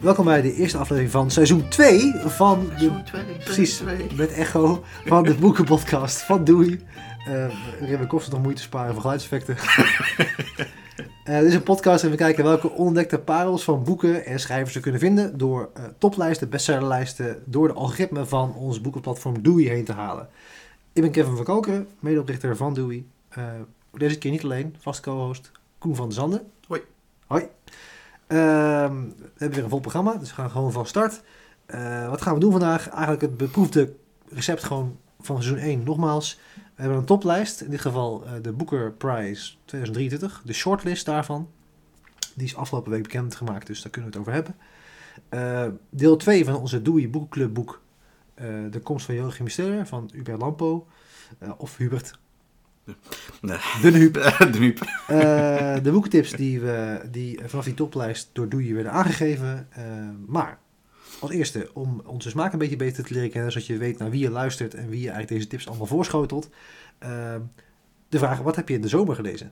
Welkom bij de eerste aflevering van seizoen 2 van precies, met Echo van de boekenpodcast van Doei. We kosten nog moeite sparen voor geluidseffecten. Dit is een podcast en we kijken welke ontdekte parels van boeken en schrijvers we kunnen vinden door toplijsten, bestsellerlijsten, door de algoritme van ons boekenplatform Doei heen te halen. Ik ben Kevin van Kalkeren, medeoprichter van Doei. Deze keer niet alleen, vast co-host Koen van der Zanden. Hoi. Hoi. We hebben weer een vol programma, dus we gaan gewoon van start. Wat gaan we doen vandaag? Eigenlijk het beproefde recept gewoon van seizoen 1 nogmaals. We hebben een toplijst, in dit geval de Booker Prize 2023, de shortlist daarvan. Die is afgelopen week bekendgemaakt, dus daar kunnen we het over hebben. Deel 2 van onze Doei Boekenclub boek, De komst van Joachim Stiller van Hubert Lampo, of Hubert. Nee. De Huub. De Huub. De boekentips die vanaf die toplijst door Doei werden aangegeven. Maar als eerste, om onze smaak een beetje beter te leren kennen, zodat je weet naar wie je luistert en wie je eigenlijk deze tips allemaal voorschotelt. De vraag, wat heb je in de zomer gelezen?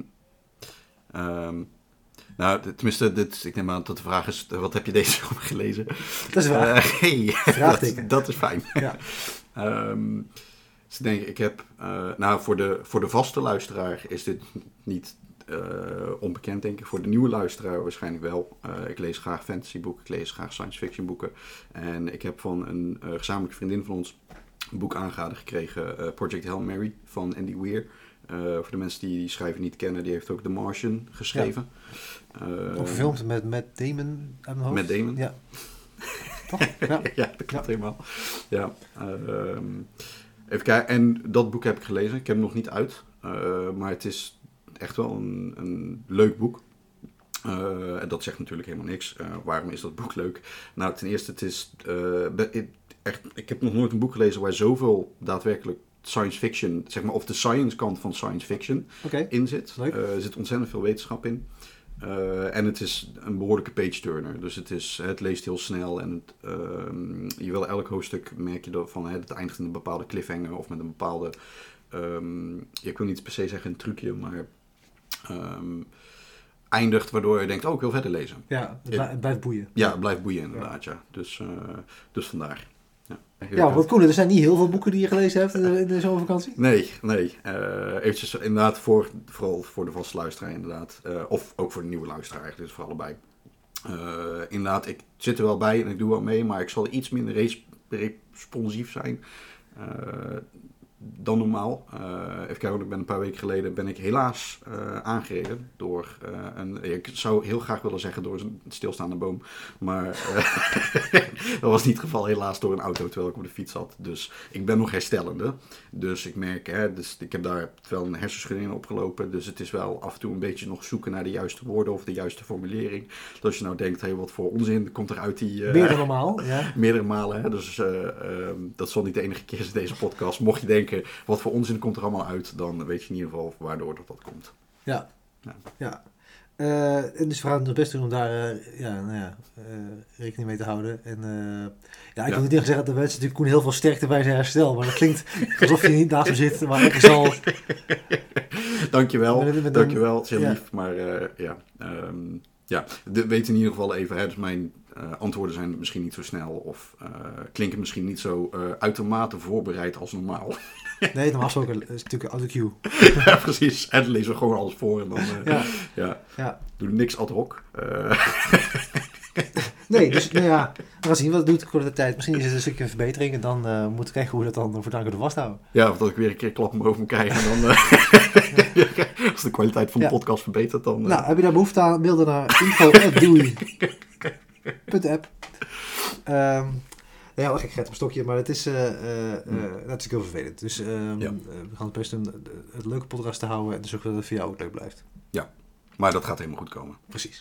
Nou, tenminste, ik neem aan dat de vraag is, wat heb je deze zomer gelezen? Dat is waar. Vraagteken. Dat is fijn. Ja. Dus ik heb, voor de vaste luisteraar is dit niet onbekend, denk ik. Voor de nieuwe luisteraar waarschijnlijk wel. Ik lees graag fantasyboeken, ik lees graag science fiction boeken. En ik heb van een gezamenlijke vriendin van ons een boek aangeraden gekregen, Project Hail Mary van Andy Weir. Voor de mensen die die schrijver niet kennen, die heeft ook The Martian geschreven. Ja. Ook verfilmd met Matt Damon uit mijn hoofd. Matt Damon. Ja. Toch? Ja. Ja, dat klopt helemaal. Ja. Even kijken, en dat boek heb ik gelezen. Ik heb hem nog niet uit, maar het is echt wel een leuk boek. En dat zegt natuurlijk helemaal niks. Waarom is dat boek leuk? Nou, ten eerste, het is ik heb nog nooit een boek gelezen waar zoveel daadwerkelijk science fiction, zeg maar, of de science kant van science fiction in zit. Er zit ontzettend veel wetenschap in. En het is een behoorlijke page-turner. Dus het leest heel snel. En je wil elk hoofdstuk, merk je van het eindigt in een bepaalde cliffhanger of met een bepaalde, ik wil niet per se zeggen een trucje, maar eindigt waardoor je denkt, ik wil verder lezen. Ja, het blijft boeien. Ja, het blijft boeien inderdaad, ja. Dus vandaar. Ja, wat cool. Er zijn niet heel veel boeken die je gelezen hebt in de zomervakantie. Nee. Eventjes inderdaad vooral voor de vaste luisteraar inderdaad. Of ook voor de nieuwe luisteraar eigenlijk, dus voor allebei. Inderdaad, ik zit er wel bij en ik doe wel mee, maar ik zal iets minder responsief zijn dan normaal. Even kijken, ik ben een paar weken geleden helaas aangereden door ik zou heel graag willen zeggen door een stilstaande boom, maar dat was niet het geval, helaas door een auto terwijl ik op de fiets zat. Dus ik ben nog herstellende. Dus ik merk, dus ik heb daar wel een hersenschudding in opgelopen, dus het is wel af en toe een beetje nog zoeken naar de juiste woorden of de juiste formulering. Dus als je nou denkt, wat voor onzin komt er uit die... Meerdere normaal, ja. Meerdere malen, hè? Dus dat zal niet de enige keer zijn deze podcast. Mocht je denken, wat voor onzin komt er allemaal uit, dan weet je in ieder geval waardoor dat komt. Ja. En dus we gaan het best doen om daar rekening mee te houden. En ik wil niet tegen zeggen dat de mensen natuurlijk Koen heel veel sterkte bij zijn herstel, maar dat klinkt alsof je niet naast me zit, maar ik zal... Dankjewel, het is heel lief, maar weet in ieder geval even, dus mijn antwoorden zijn misschien niet zo snel of klinken misschien niet zo uitermate voorbereid als normaal. Nee, normaal gesproken is het natuurlijk een autocue. Ja, precies. En dan lezen we gewoon alles voor en dan doe niks ad hoc. Nee, dus we gaan zien wat het doet de korte tijd. Misschien is het een stukje verbetering en dan moeten we kijken hoe we dat dan voortaan kunnen vasthouden. Ja, of dat ik weer een keer klappen boven me krijg en dan als de kwaliteit van de podcast verbetert dan... Nou, heb je daar behoefte aan, mail dan naar info@doei.app. Ja, ik gek op een stokje, maar het is natuurlijk heel vervelend. Dus we gaan het best het leuke podcast te houden en dus zorgen dat het voor jou ook leuk blijft. Ja, maar dat gaat helemaal goed komen. Precies.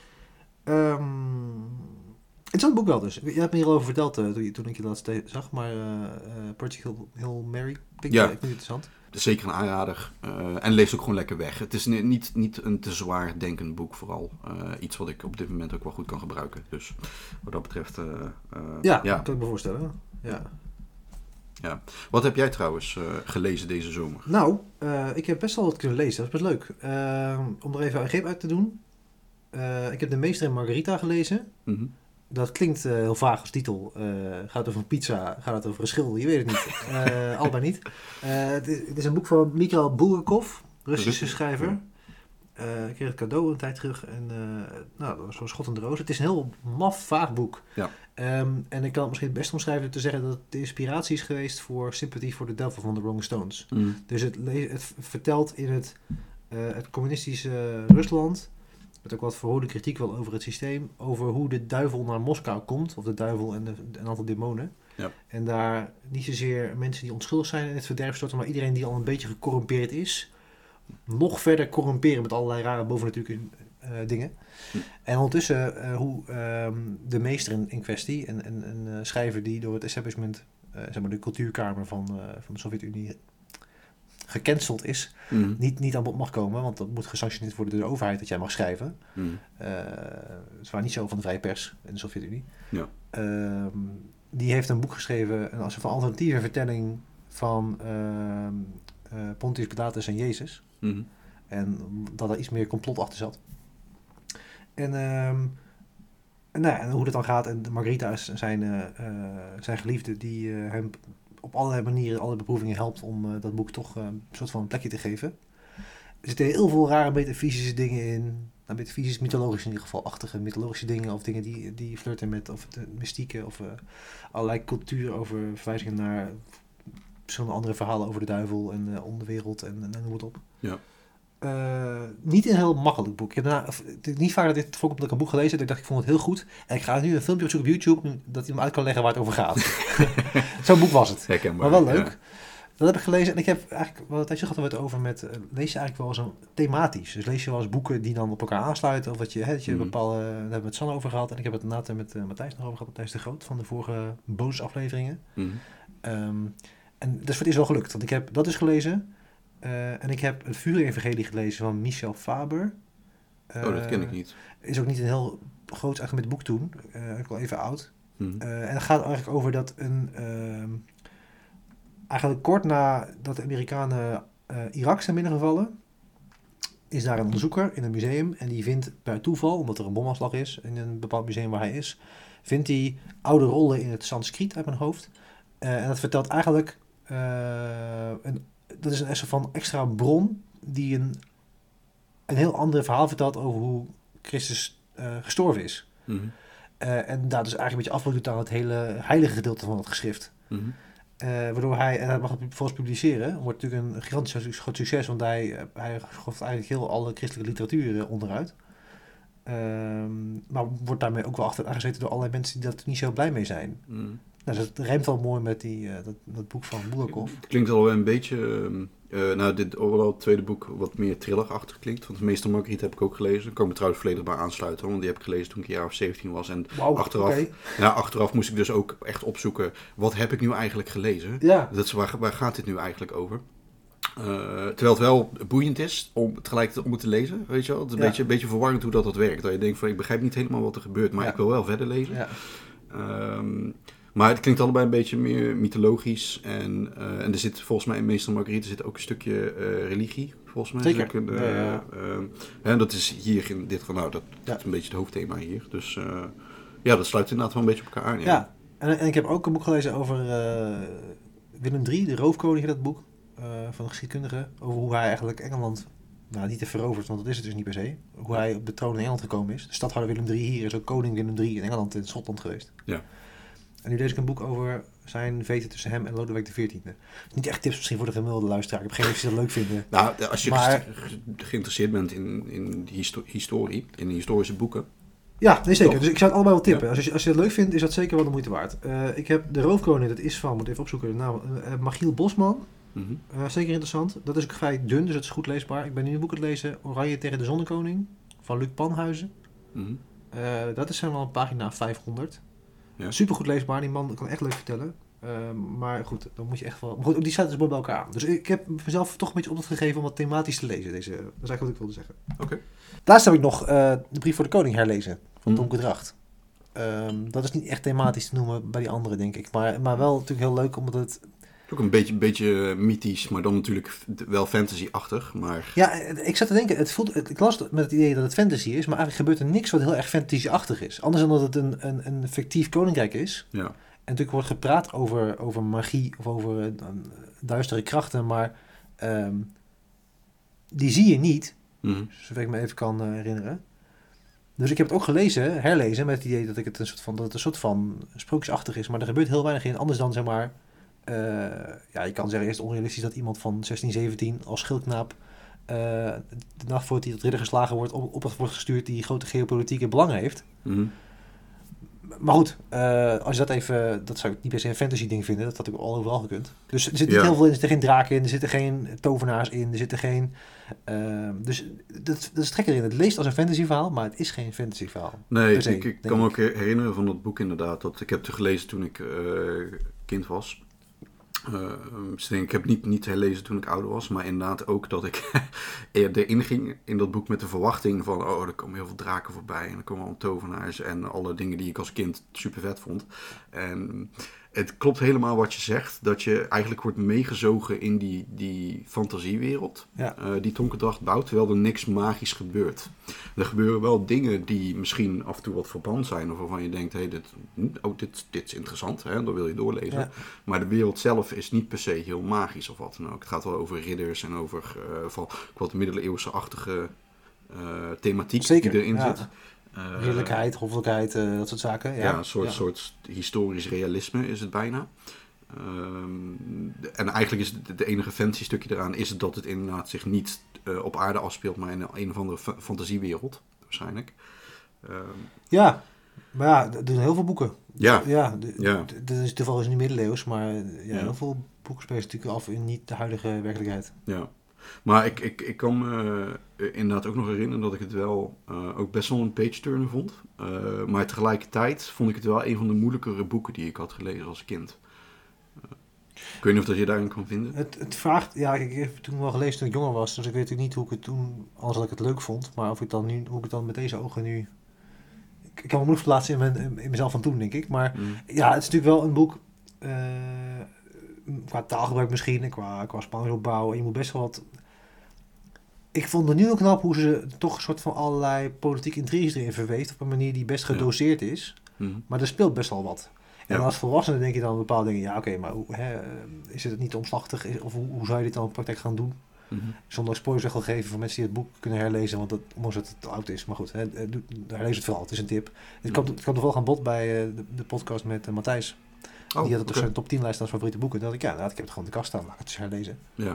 Interessant boek wel dus. Je hebt me hier al over verteld toen ik je laatst zag, maar Project Hail Mary vind ik interessant. Het is zeker een aanrader en leest ook gewoon lekker weg. Het is niet een te zwaar denkend boek vooral. Iets wat ik op dit moment ook wel goed kan gebruiken. Dus wat dat betreft... kan ik me voorstellen. Ja. Wat heb jij trouwens gelezen deze zomer? Nou, ik heb best wel wat kunnen lezen. Dat is best leuk. Om er even een greep uit te doen. Ik heb De Meester en Margarita gelezen. Mm-hmm. Dat klinkt heel vaag als titel. Gaat het over een pizza? Gaat het over een schilder? Je weet het niet. Allebei niet. Het is een boek van Mikhail Bulgakov, Russische schrijver. Ik kreeg het cadeau een tijd terug. En dat was zo'n schot in de roos. Het is een heel maf, vaag boek. Ja. En ik kan het misschien het best omschrijven door te zeggen dat het de inspiratie is geweest voor Sympathy for the Devil van de Rolling Stones. Dus het vertelt in het communistische Rusland, met ook wat verhoorde kritiek wel over het systeem, over hoe de duivel naar Moskou komt, of de duivel en een aantal demonen. Ja. En daar niet zozeer mensen die onschuldig zijn in het verderf storten, maar iedereen die al een beetje gecorrumpeerd is, nog verder corrumperen met allerlei rare bovennatuurlijke dingen. En ondertussen hoe de meester in kwestie, een schrijver die door het establishment, zeg maar de cultuurkamer van de Sovjet-Unie gecanceld is, niet aan bod mag komen, want dat moet gesanctioneerd worden door de overheid dat jij mag schrijven. Het was niet zo van de vrije pers in de Sovjet-Unie. Ja. Die heeft een boek geschreven, een soort van alternatieve vertelling van Pontius Pilatus en Jezus. En dat er iets meer complot achter zat. En hoe dat dan gaat. En Margarita is zijn geliefde die hem op allerlei manieren, alle beproevingen helpt om dat boek toch een soort van plekje te geven. Er zitten heel veel rare metafysische dingen in. Metafysisch, mythologisch in ieder geval, achtige mythologische dingen. Of dingen die flirten met of de mystieke of allerlei cultuur over verwijzingen naar verschillende andere verhalen over de duivel en de onderwereld en noem het op. Ja. Niet een heel makkelijk boek. Ik heb niet vaak dat dit voorkomt dat ik een boek gelezen heb. Ik dacht, ik vond het heel goed. En ik ga nu een filmpje opzoeken op YouTube dat hij me uit kan leggen waar het over gaat. Zo'n boek was het. Herkenbaar, maar wel leuk. Ja. Dat heb ik gelezen. En ik heb eigenlijk wel een tijdje gehad we het over met lees je eigenlijk wel zo thematisch. Dus lees je wel eens boeken die dan op elkaar aansluiten. Of dat je bepaalde. Daar hebben we het Sanne over gehad. En ik heb het later met Matthijs nog over gehad. Matthijs de Groot van de vorige bonusafleveringen. En dat is voor het eerst wel gelukt. Want ik heb dat dus gelezen. En ik heb het Vuur-evangelie gelezen van Michel Faber. Dat ken ik niet. Is ook niet een heel groot uitgebreid boek toen. Ook wel even oud. En het gaat eigenlijk over dat eigenlijk kort nadat de Amerikanen Irak zijn binnengevallen, is daar een onderzoeker in een museum. En die vindt per toeval, omdat er een bomaanslag is in een bepaald museum waar hij is, vindt hij oude rollen in het Sanskriet uit mijn hoofd. En dat vertelt eigenlijk dat is een soort van extra bron die een heel ander verhaal vertelt over hoe Christus gestorven is. En daar dus eigenlijk een beetje afbreuk doet aan het hele heilige gedeelte van het geschrift. Waardoor hij, en dat mag het volgens publiceren, wordt natuurlijk een gigantisch groot succes, want hij schoft eigenlijk heel alle christelijke literatuur onderuit. Maar wordt daarmee ook wel achter aangezeten door allerlei mensen die daar niet zo blij mee zijn. Nou, dat rijmt wel mooi met dat boek van Bulgakov. Het klinkt al een beetje, dit overal het tweede boek wat meer thrillerachtig klinkt. Want Meester Margarita heb ik ook gelezen. Daar kan ik me trouwens volledig bij aansluiten. Want die heb ik gelezen toen ik een jaar of 17 was. En achteraf moest ik dus ook echt opzoeken, wat heb ik nu eigenlijk gelezen? Ja. Dat is, waar gaat dit nu eigenlijk over? Terwijl het wel boeiend is om tegelijkertijd om het te lezen, weet je wel. Het is een beetje verwarrend hoe dat werkt. Dat je denkt van, ik begrijp niet helemaal wat er gebeurt, maar ik wil wel verder lezen. Ja. Maar het klinkt allebei een beetje meer mythologisch. En er zit volgens mij in Meester Margarita zit ook een stukje religie, volgens mij. Zeker. En dat is hier in dit geval, dat is een beetje het hoofdthema hier. Dus dat sluit inderdaad wel een beetje op elkaar aan. Ja, en ik heb ook een boek gelezen over Willem III, de roofkoning, dat boek van de geschiedkundige. Over hoe hij eigenlijk Engeland, niet heeft veroverd, want dat is het dus niet per se. Hoe hij op de troon in Engeland gekomen is. De stadhouder Willem III hier is ook koning Willem III in Engeland en Schotland geweest. Ja. En nu lees ik een boek over zijn veten tussen hem en Lodewijk XIV. Niet echt tips misschien voor de gemiddelde luisteraar. Ik heb geen idee of ze dat leuk vinden. Nou, als je geïnteresseerd bent in die historie, in de historische boeken. Ja, nee, zeker. Dus ik zou het allebei wel tippen. Ja. Als je het leuk vindt, is dat zeker wel de moeite waard. Ik heb de roofkoning, dat is van, moet even opzoeken, Michiel Bosman. Zeker interessant. Dat is ook vrij dun, dus het is goed leesbaar. Ik ben nu een boek aan het lezen, Oranje tegen de Zonnekoning, van Luc Panhuizen. Dat is wel een pagina 500. Ja. Super goed leesbaar, die man kan echt leuk vertellen. Maar goed, dan moet je echt wel. Maar goed, die staat dus mooi bij elkaar aan. Dus ik heb mezelf toch een beetje opdracht gegeven om wat thematisch te lezen. Dat is eigenlijk wat ik wilde zeggen. Okay. Laatst heb ik nog de brief voor de koning herlezen van Donker Dracht. Dat is niet echt thematisch te noemen bij die anderen, denk ik. Maar wel natuurlijk heel leuk, omdat het Ook een beetje mythisch, maar dan natuurlijk wel fantasy-achtig. Maar... Ja, ik zat te denken, ik las met het idee dat het fantasy is, maar eigenlijk gebeurt er niks wat heel erg fantasy-achtig is. Anders dan dat het een fictief koninkrijk is. Ja. En natuurlijk wordt gepraat over magie of over duistere krachten, maar die zie je niet, zover ik me even kan herinneren. Dus ik heb het ook herlezen met het idee dat het een soort van sprookjesachtig is, maar er gebeurt heel weinig in, anders dan zeg maar... je kan zeggen eerst onrealistisch dat iemand van 16, 17 als schildknaap de nacht voordat hij tot ridder geslagen wordt op wordt gestuurd die grote geopolitieke belangen heeft. Mm-hmm. Maar goed, als je dat zou ik niet per se een fantasy ding vinden, dat had ik al overal gekund. Dus er zit niet heel veel in, er zitten geen draken in, er zitten geen tovenaars in, er zitten geen... dus dat is trek erin. Het leest als een fantasy verhaal, maar het is geen fantasy verhaal. Nee, ik kan me ook herinneren van dat boek inderdaad, dat ik heb het gelezen toen ik kind was. Ik heb niet herlezen toen ik ouder was, maar inderdaad ook dat ik erin ging in dat boek met de verwachting van er komen heel veel draken voorbij en er komen allemaal tovenaars en alle dingen die ik als kind super vet vond. En het klopt helemaal wat je zegt, dat je eigenlijk wordt meegezogen in die fantasiewereld die Tonkendracht bouwt, terwijl er niks magisch gebeurt. Er gebeuren wel dingen die misschien af en toe wat verband zijn, of waarvan je denkt, dit is interessant, hè, dan wil je doorlezen. Ja. Maar de wereld zelf is niet per se heel magisch of wat dan ook. Het gaat wel over ridders en over wat middeleeuwse-achtige thematiek die erin zit. Ridderlijkheid, hoffelijkheid, dat soort zaken. Ja, een soort historisch realisme is het bijna. En eigenlijk is het enige fancy stukje eraan is het dat het inderdaad zich niet op aarde afspeelt, maar in een of andere fantasiewereld, waarschijnlijk. Ja, maar ja, er zijn heel veel boeken. Ja. Dat is toevallig niet middeleeuws, maar heel veel boeken spelen natuurlijk af in niet de huidige werkelijkheid. Ja. Maar ik kan me inderdaad ook nog herinneren dat ik het wel ook best wel een page-turner vond. Maar tegelijkertijd vond ik het wel een van de moeilijkere boeken die ik had gelezen als kind. Ik weet niet of dat je daarin kan vinden. Het vraagt, ik heb toen wel gelezen toen ik jonger was, dus ik weet natuurlijk niet hoe ik het toen, anders dat ik het leuk vond, maar hoe ik het dan met deze ogen nu... Ik kan me moeilijk verplaatsen in mezelf van toen, denk ik. Maar het is natuurlijk wel een boek... qua taalgebruik misschien en qua spanningsopbouw. En je moet best wel wat... Ik vond het nu ook knap hoe ze toch een soort van allerlei politieke intriges erin verweeft. Op een manier die best gedoseerd is. Mm-hmm. Maar er speelt best wel wat. En als volwassene denk je dan bepaalde dingen... maar is het niet omslachtig? Of hoe zou je dit dan in praktijk gaan doen? Mm-hmm. Zonder spoilers wil geven van mensen die het boek kunnen herlezen. Want ondanks dat het oud is. Maar goed, herlees het vooral. Het is een tip. Het kwam toevallig aan bod bij de podcast met Matthijs. Die had het op zijn top 10 lijst als favoriete boeken. Dan dacht ik, ik heb het gewoon in de kast staan. Laat ik het eens herlezen. Ja.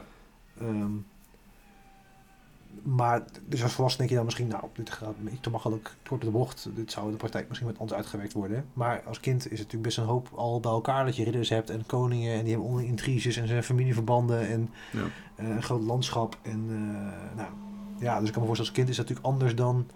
Maar dus als volwassen denk je dan misschien, dit gaat me te makkelijk kort de bocht. Dit zou in de praktijk misschien met ons uitgewerkt worden. Maar als kind is het natuurlijk best een hoop al bij elkaar dat je ridders hebt en koningen. En die hebben onder intriges en zijn familieverbanden en een groot landschap. En dus ik kan me voorstellen als kind is dat natuurlijk anders dan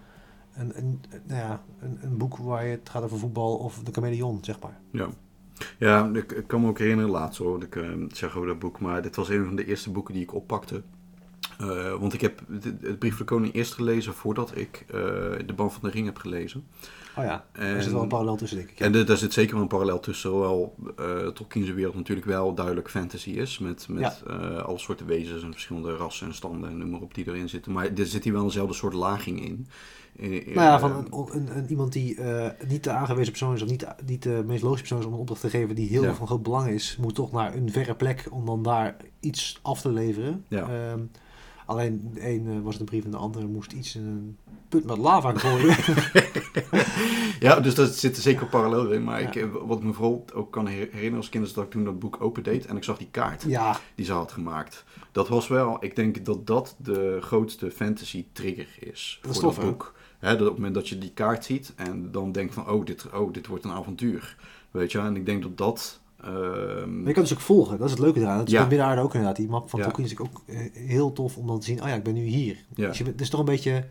een boek waar het gaat over voetbal of de chameleon, zeg maar. Ja. Ja, ik kan me ook herinneren laatst hoor, ik zeg over dat boek, maar dit was een van de eerste boeken die ik oppakte. Want ik heb het Brief van de Koning eerst gelezen voordat ik de Ban van de Ring heb gelezen. Oh ja, er zit wel een parallel tussen, denk ik. Ja. En daar zit zeker wel een parallel tussen, hoewel Tolkien's wereld natuurlijk wel duidelijk fantasy is, met alle soorten wezens en verschillende rassen en standen en noem maar op die erin zitten. Maar er zit hier wel dezelfde soort laging in. Van iemand die niet de aangewezen persoon is of niet de meest logische persoon is om een opdracht te geven die heel van groot belang is, moet toch naar een verre plek om dan daar iets af te leveren. Ja. Alleen de een was het een brief en de andere moest iets in een put met lava gooien. Ja, dus daar zit er zeker parallel in. Maar wat me vooral ook kan herinneren als kind is dat ik toen dat boek opendeed en ik zag die kaart die ze had gemaakt. Dat was wel, ik denk dat de grootste fantasy trigger is voor dat boek. Hè, dat op het moment dat je die kaart ziet en dan denkt van, dit wordt een avontuur. Weet je, en ik denk dat... Maar je kan dus ook volgen, dat is het leuke eraan. Dat is bij Midden-Aarde ook inderdaad. Die map van Tolkien is ook heel tof om dan te zien, ik ben nu hier. Ja. Dus het is toch een beetje...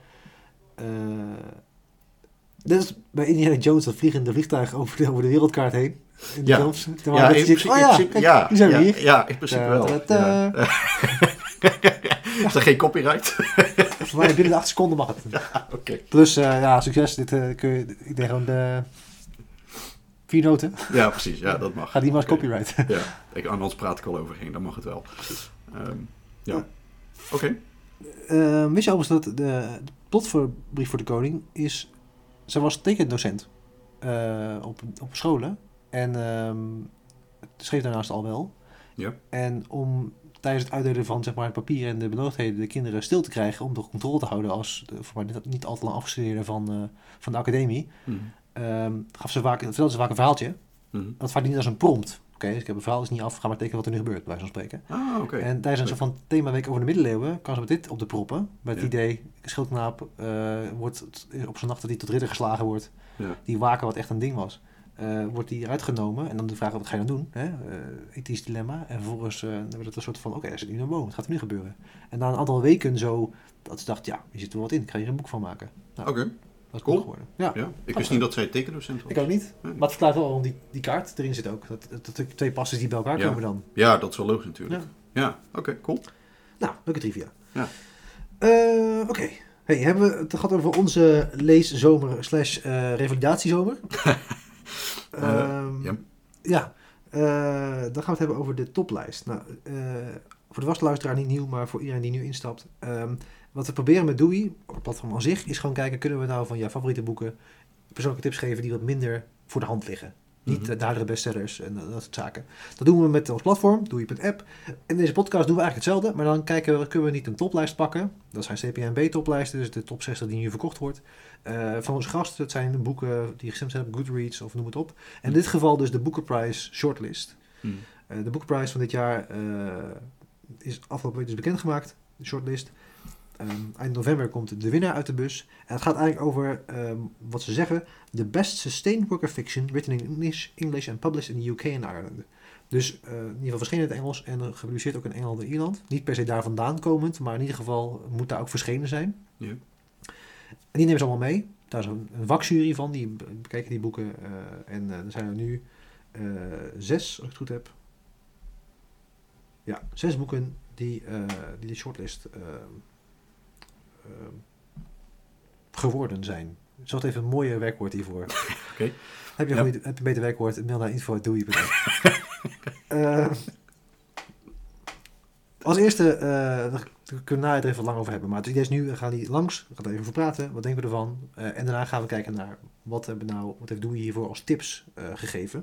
Dit is bij Indiana Jones dat vliegende vliegtuig over de wereldkaart heen. In de films. Nu zijn we hier. Ja, in principe wel. Is er geen copyright? Voor mij binnen de 8 seconden mag het. Okay. Plus, succes. Dit kun je... Ik denk gewoon 4 noten. Ja, precies. Ja, dat mag. Gaat die maar als copyright. Ja, anders praat ik al overheen. Dan mag het wel. Ja. Oké. Wist je overigens dat de plot voor Brief voor de Koning is... Zij was tekendocent op scholen. En schreef daarnaast al wel. Ja. En om tijdens het uitdelen van zeg maar, het papier en de benodigdheden de kinderen stil te krijgen... om de controle te houden als voor mij niet al te lang afgestudeerden van de academie... vertelde ze vaak een verhaaltje. Dat vaak niet als een prompt. Oké, dus ik heb een verhaal, is niet af, ga maar tekenen wat er nu gebeurt, bij zo'n spreken. Okay. En tijdens een soort van themaweek over de middeleeuwen kan ze met dit op de proppen. Met het idee, schildknaap wordt op zijn nacht dat hij tot ridder geslagen wordt. Ja. Die waken wat echt een ding was. Wordt die eruit genomen en dan de vraag, wat ga je dan doen? Ethisch dilemma. En vervolgens werd het een soort van, oké, er zit nu een boom, wat gaat er nu gebeuren? En na een aantal weken zo, dat ze dacht, ja, je zit er wat in, ik ga hier een boek van maken. Nou, oké. Dat is cool geworden. Ja. Ik wist niet dat zij tekendocent was. Ik ook niet. Maar het verklaart wel waarom die kaart erin zit ook. Dat er 2 passen die bij elkaar komen dan. Ja, dat is wel logisch natuurlijk. Ja, oké, cool. Nou, leuke trivia. Ja. Oké. Hey, hebben we het gehad over onze leeszomer / revalidatiezomer? Ja. Dan gaan we het hebben over de toplijst. Nou, voor de vaste luisteraar niet nieuw, maar voor iedereen die nu instapt... wat we proberen met Dewey, op het platform aan zich, is gewoon kijken... kunnen we nou van jouw favoriete boeken persoonlijke tips geven die wat minder voor de hand liggen. Niet de hardere bestsellers en dat soort zaken. Dat doen we met ons platform, Dewey.app. In deze podcast doen we eigenlijk hetzelfde, maar dan kijken we, kunnen we niet een toplijst pakken. Dat zijn CPNB-toplijsten, dus de top 60 die nu verkocht wordt. Van onze gasten, dat zijn boeken die gestemd zijn op Goodreads of noem het op. En in dit geval dus de Booker Prize shortlist. De Booker Prize van dit jaar is afgelopen week dus bekendgemaakt, de shortlist. Eind november komt de winnaar uit de bus. En het gaat eigenlijk over wat ze zeggen... The best sustained work of fiction written in English and published in the UK and Ireland. Dus in ieder geval verschenen in het Engels en gepubliceerd ook in Engeland en Ierland. Niet per se daar vandaan komend, maar in ieder geval moet daar ook verschenen zijn. Ja. En die nemen ze allemaal mee. Daar is een vakjury van, die bekijken die boeken. En er zijn er nu 6, als ik het goed heb. Ja, 6 boeken die de shortlist... geworden zijn. Zocht even een mooie werkwoord hiervoor. Okay. Heb je een beter werkwoord? Mail naar info@doei.nl. Als eerste, daar kunnen we het er even lang over hebben. Maar het idee is nu, we gaan die langs, we gaan er even over praten. Wat denken we ervan? En daarna gaan we kijken naar wat heeft Dewey hiervoor als tips gegeven.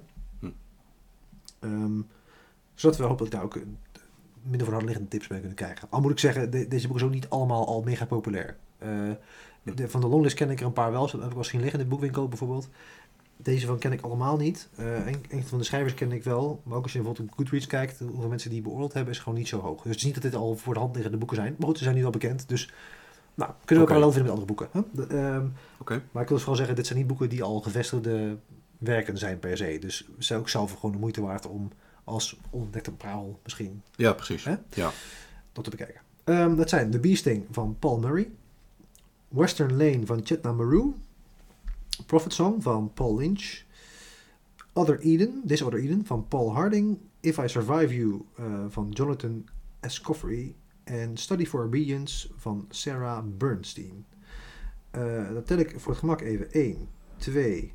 Zodat we hopelijk daar ook minder voor de hand liggende tips mee kunnen krijgen. Al moet ik zeggen, deze boeken zijn ook niet allemaal al mega populair. Van de longlist ken ik er een paar wel. Zo heb ik wel zien liggen in de boekwinkel bijvoorbeeld. Deze van ken ik allemaal niet. Een van de schrijvers ken ik wel. Maar ook als je bijvoorbeeld op Goodreads kijkt, hoeveel mensen die beoordeeld hebben, is gewoon niet zo hoog. Dus het is niet dat dit al voor de hand liggende boeken zijn. Maar goed, ze zijn nu wel bekend. Dus kunnen we parallel vinden met andere boeken. Maar ik wil dus vooral zeggen, dit zijn niet boeken die al gevestigde werken zijn per se. Dus het is ook zelf gewoon de moeite waard om als ontdekte parel misschien. Ja, precies. Ja. Dat te bekijken. Dat zijn The Bee Sting van Paul Murray. Western Lane van Chetna Maroo. Prophet Song van Paul Lynch. This Other Eden van Paul Harding. If I Survive You van Jonathan Escoffery. En Study for Obedience van Sarah Bernstein. Dat tel ik voor het gemak even. 1, 2,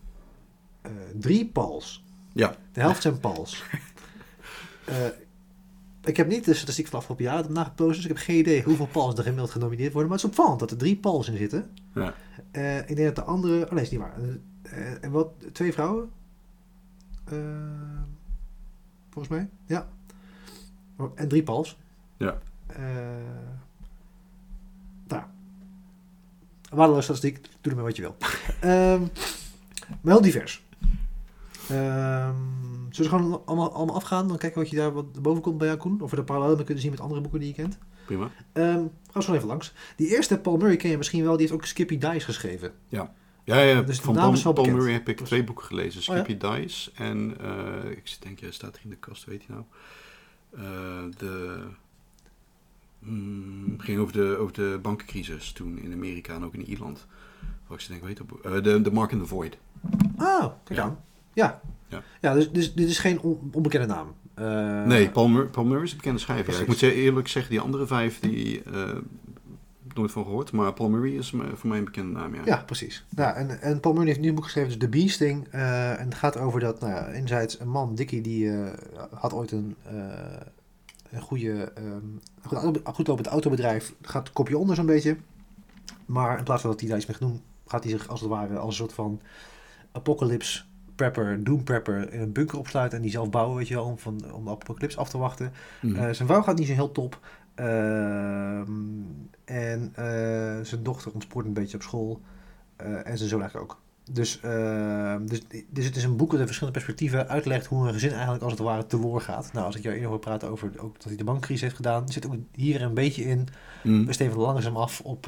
3 Pauls. Ja. De helft zijn Pauls. Ik heb niet de statistiek van de afgelopen jaar nageplozen, dus ik heb geen idee hoeveel Pauls er gemiddeld genomineerd worden. Maar het is opvallend dat er 3 Pauls in zitten. Ja. Ik denk dat de andere... Oh nee, is niet waar. En wat? 2 vrouwen? Volgens mij. Ja. En 3 Pauls. Ja. Nou. Waardeloze statistiek. Doe ermee wat je wil. Maar heel divers. Zullen we gewoon allemaal afgaan? Dan kijken wat je daar wat boven komt bij jou, Koen. Of we er parallellen mee kunnen zien met andere boeken die je kent. Prima. Gaan we zo even langs. Die eerste Paul Murray ken je misschien wel. Die heeft ook Skippy Dice geschreven. Ja. Ja. Dus van Paul Murray heb ik 2 boeken gelezen. Skippy Dice en ik denk, staat er in de kast, weet je nou. Ging over de bankencrisis toen in Amerika en ook in Ierland. Wat ik denk, weet je, The Mark in the Void. Ah, kijk aan. Ja, dus dit is geen onbekende naam. Nee, Paul Murray is een bekende schrijver. Ja, ik moet eerlijk zeggen, die andere 5, nooit van gehoord. Maar Paul Murray is voor mij een bekende naam, ja. Ja, precies. Nou, en Paul Murray heeft nu een boek geschreven, dus The Bee Sting. En het gaat over dat, enerzijds een man, Dickie, die had ooit een goed lopend autobedrijf. Gaat het kopje onder zo'n beetje. Maar in plaats van dat hij daar iets mee gaat doen, gaat hij zich als het ware als een soort van apocalypse prepper, doom prepper in een bunker opsluiten en die zelf bouwen, weet je wel, om de apocalypse af te wachten. Zijn vrouw gaat niet zo heel top. En zijn dochter ontspoort een beetje op school. En zijn zoon eigenlijk ook. Dus het is een boek dat in verschillende perspectieven uitlegt hoe een gezin eigenlijk als het ware teloor gaat. Nou, als ik jou eerder hoor praten over ook dat hij de bankcrisis heeft gedaan, zit ook hier een beetje in. We steven langzaam af op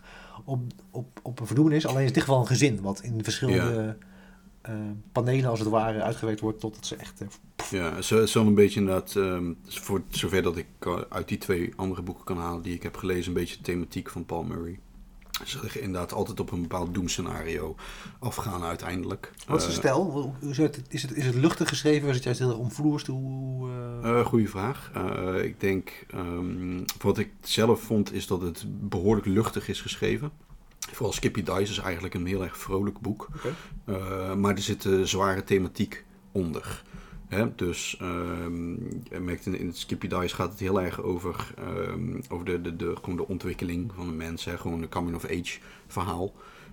een verdoemenis. Alleen is dit geval een gezin wat in verschillende panelen als het ware uitgewerkt wordt totdat ze echt... Ja, zo een beetje inderdaad, voor zover dat ik uit die 2 andere boeken kan halen die ik heb gelezen, een beetje de thematiek van Paul Murray. Ze liggen inderdaad altijd op een bepaald doemscenario afgaan uiteindelijk. Wat is de stijl? Is het luchtig geschreven of is het juist heel omvloerst? Goeie vraag. Ik denk, wat ik zelf vond is dat het behoorlijk luchtig is geschreven. Vooral Skippy Dice is eigenlijk een heel erg vrolijk boek. Okay. Maar er zit een zware thematiek onder. Hè? Dus je merkt in Skippy Dice gaat het heel erg over gewoon de ontwikkeling van de mens. Hè? Gewoon een coming-of-age verhaal.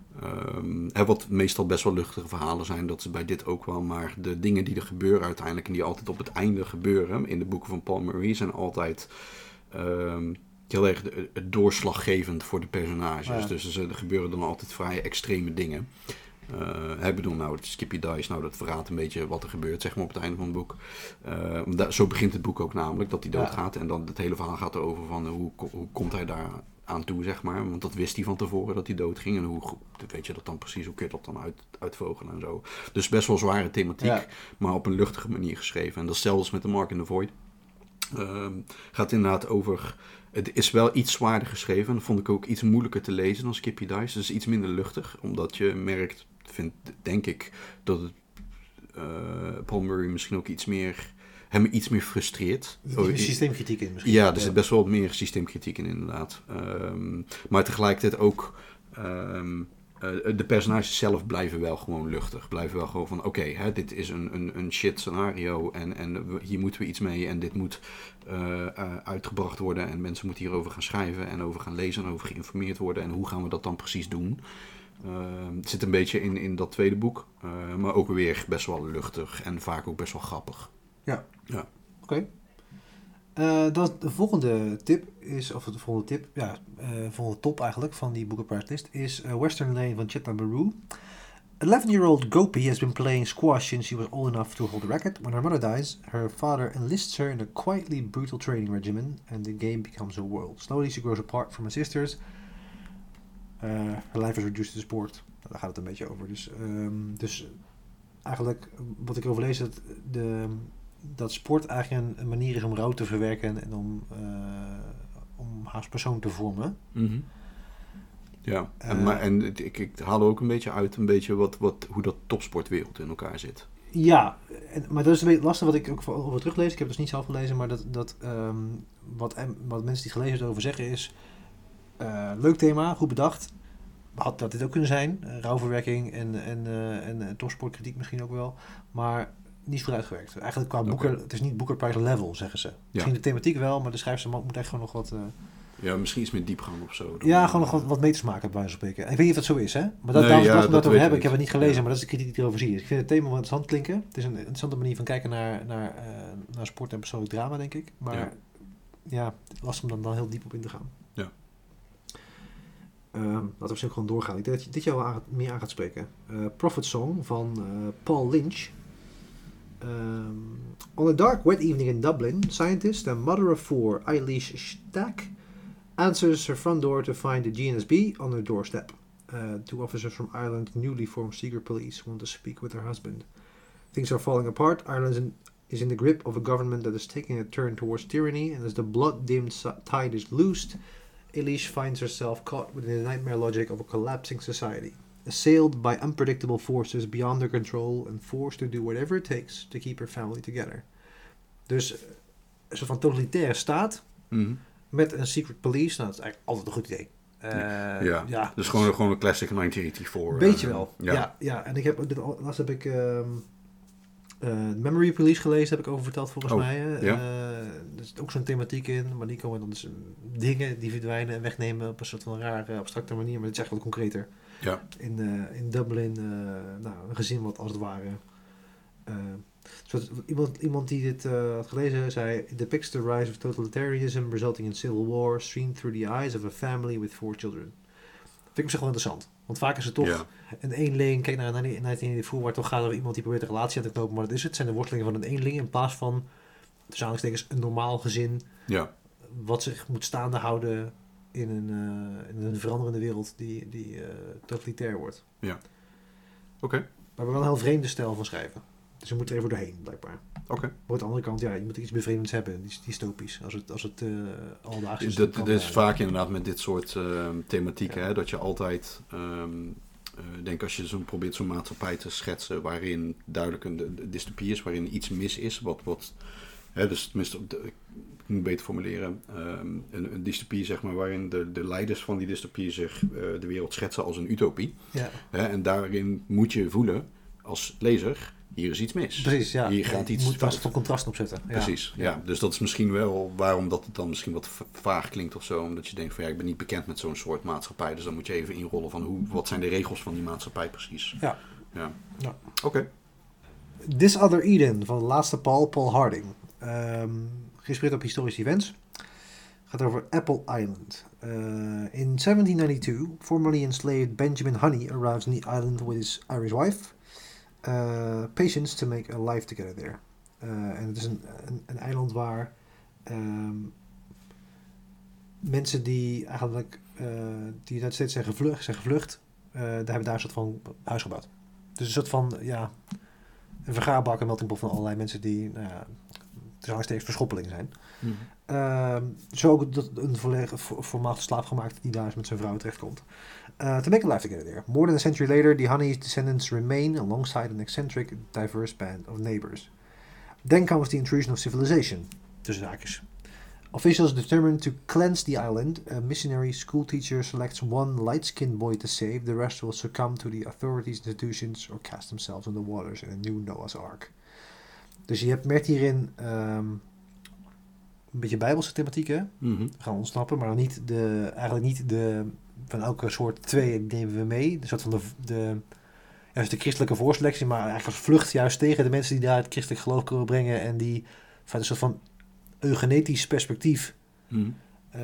Wat meestal best wel luchtige verhalen zijn. Dat is bij dit ook wel. Maar de dingen die er gebeuren uiteindelijk en die altijd op het einde gebeuren in de boeken van Paul Murray zijn altijd... heel erg doorslaggevend voor de personages. Ja. Dus er gebeuren dan altijd vrij extreme dingen. Ik bedoel, Skippy Dice, dat verraadt een beetje wat er gebeurt, zeg maar, op het einde van het boek. Zo begint het boek ook namelijk, dat hij doodgaat. En dan het hele verhaal gaat erover van hoe komt hij daar aan toe, zeg maar. Want dat wist hij van tevoren, dat hij doodging. En hoe weet je dat dan precies, hoe kun je dat dan uitvogelen en zo. Dus best wel zware thematiek, maar op een luchtige manier geschreven. En dat is zelfs met The Mark in the Void. Gaat inderdaad over... Het is wel iets zwaarder geschreven. Dat vond ik ook iets moeilijker te lezen dan Skippy Dice. Dus iets minder luchtig. Omdat je merkt, denk ik, dat het Paul Murray misschien ook hem iets meer frustreert. Er zit systeemkritiek in misschien. Ja, er zit best wel meer systeemkritiek in inderdaad. Maar tegelijkertijd ook... de personages zelf blijven wel gewoon luchtig. Blijven wel gewoon van, oké, dit is een shit scenario en hier moeten we iets mee en dit moet uitgebracht worden en mensen moeten hierover gaan schrijven en over gaan lezen en over geïnformeerd worden en hoe gaan we dat dan precies doen. Het zit een beetje in dat tweede boek, maar ook weer best wel luchtig en vaak ook best wel grappig. Ja. Oké. De volgende tip is, of de volgende top eigenlijk van die boekenprijslist is Western Lane van Chetna Baru. 11-year-old Gopi has been playing squash since she was old enough to hold the racket. When her mother dies, her father enlists her in a quietly brutal training regimen and the game becomes her world. Slowly she grows apart from her sisters. Her life is reduced to sport. Daar gaat het een beetje over. Dus eigenlijk wat ik erover lees, dat sport eigenlijk een manier is om rouw te verwerken en om haar persoon te vormen. Mm-hmm. Ja, ik haal er ook een beetje uit hoe dat topsportwereld in elkaar zit. Ja, maar dat is een beetje lastig wat ik ook over teruglees. Ik heb het dus niet zelf gelezen, maar wat mensen die gelezen hebben over zeggen is... leuk thema, goed bedacht. Had dat dit ook kunnen zijn. Rouwverwerking en topsportkritiek misschien ook wel. Maar niet goed uitgewerkt. Eigenlijk qua boeken, het is niet Booker Prize level, zeggen ze. Misschien de thematiek wel, maar de schrijfster moet echt gewoon nog wat... Ja, misschien iets meer diepgang of zo. Ja, gewoon nog wat meters maken, bij wijze van spreken. Ik weet niet of dat zo is, hè? Maar dat we over hebben. Ik heb het niet gelezen, maar dat is de kritiek die ik erover zie. Ik vind het thema wel interessant klinken. Het is een interessante manier van kijken naar sport en persoonlijk drama, denk ik. Maar lastig om dan heel diep op in te gaan. Ja. Laten we misschien gewoon doorgaan. Ik denk dat je dit jou meer aan gaat spreken. Prophet Song van Paul Lynch. On a dark, wet evening in Dublin, scientist and mother of 4, Eilish Stack, answers her front door to find the GNSB on her doorstep. 2 officers from Ireland's newly formed secret police want to speak with her husband. Things are falling apart. Ireland is in the grip of a government that is taking a turn towards tyranny, and as the blood-dimmed tide is loosed, Eilish finds herself caught within the nightmare logic of a collapsing society. Assailed by unpredictable forces beyond her control and forced to do whatever it takes to keep her family together. Dus een soort van totalitaire staat met een secret police. Nou, dat is eigenlijk altijd een goed idee. Dus gewoon een classic 1984. Beetje wel. Ja. En ik heb laatst heb ik Memory Police gelezen, heb ik over verteld volgens mij. Er zit ook zo'n thematiek in, maar die komen dan dus dingen die verdwijnen en wegnemen op een soort van rare, abstracte manier, maar het is echt wat concreter. Ja. In Dublin, een gezin wat als het ware... iemand die dit had gelezen zei... It depicts the rise of totalitarianism resulting in civil war... seen through the eyes of a family with 4 children. Vind ik op zich wel interessant. Want vaak is het toch een eenling... Kijk naar 1984, waar het toch gaat over iemand die probeert een relatie aan te knopen. Maar dat is het. Het zijn de worstelingen van een eenling... in plaats van, tussen aanhalingstekens, een normaal gezin... wat zich moet staande houden... in een veranderende wereld die totalitair wordt. Ja. Oké. Maar wel een heel vreemde stijl van schrijven. Dus je moet er even doorheen, blijkbaar. Oké. Maar aan de andere kant, je moet iets bevreemdends hebben, dystopisch. Als het alledaags is. Dat is vaak inderdaad met dit soort thematieken, hè, dat je altijd, denk als je probeert zo'n maatschappij te schetsen, waarin duidelijk een dystopie is, waarin iets mis is, dus tenminste, ik moet beter formuleren, een dystopie, zeg maar, waarin de leiders van die dystopie zich de wereld schetsen als een utopie. Ja. En daarin moet je voelen, als lezer, hier is iets mis. Precies, ja. Hier gaat iets je moet daar van contrast opzetten. Ja. Precies, ja. Dus dat is misschien wel waarom dat het dan misschien wat vaag klinkt of zo. Omdat je denkt van, ik ben niet bekend met zo'n soort maatschappij. Dus dan moet je even inrollen van, wat zijn de regels van die maatschappij precies. Ja. Oké. This Other Eden van de laatste Paul Harding. Geïnspireerd op historische events. Gaat over Apple Island. In 1792, formerly enslaved Benjamin Honey arrives on the island with his Irish wife. Patience to make a life together there. En het is een eiland waar mensen die eigenlijk die uit States zijn gevlucht, daar hebben daar een soort van huis gebouwd. Dus een soort van een vergaarbak en meltingpot van allerlei mensen die steeds verschoppeling zijn. Zo ook een voormalige slaaf gemaakt die daar met zijn vrouw terechtkomt. To make a life together there. More than a century later, the Honey's descendants remain alongside an eccentric, diverse band of neighbors. Then comes the intrusion of civilization. Tussen haakjes. Officials determined to cleanse the island. A missionary school teacher selects one light-skinned boy to save. The rest will succumb to the authorities' institutions or cast themselves in the waters in a new Noah's Ark. Dus je merkt hierin een beetje bijbelse thematiek, hè? Mm-hmm. We gaan ontsnappen, maar dan eigenlijk niet van elke soort 2 nemen we mee. De soort van juist de christelijke voorselectie, maar eigenlijk als vlucht juist tegen de mensen die daar het christelijk geloof kunnen brengen en die vanuit een soort van eugenetisch perspectief. Mm-hmm.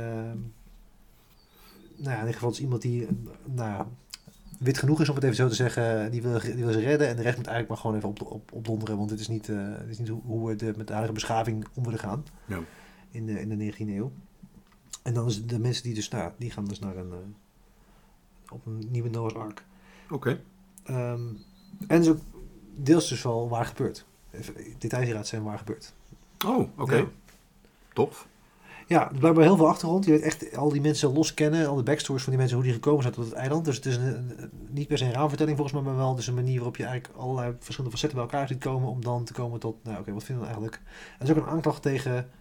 In ieder geval is iemand die wit genoeg is om het even zo te zeggen, die wil ze redden en de rest moet eigenlijk maar gewoon even opdonderen, want dit is niet hoe we met de huidige beschaving om willen gaan in de 19e eeuw. En dan is de mensen die gaan dus naar op een nieuwe Noah's Ark. Oké. En zo deels dus wel waar gebeurt. Details hieruit zijn waar gebeurd. Oh, oké. Ja. Tof. Ja, blijkbaar heel veel achtergrond. Je weet echt al die mensen los kennen, al de backstories van die mensen, hoe die gekomen zijn tot het eiland. Dus het is niet per se een raamvertelling volgens mij, maar wel dus een manier waarop je eigenlijk allerlei verschillende facetten bij elkaar ziet komen om dan te komen tot, wat vinden we eigenlijk? En dat is ook een aanklacht tegen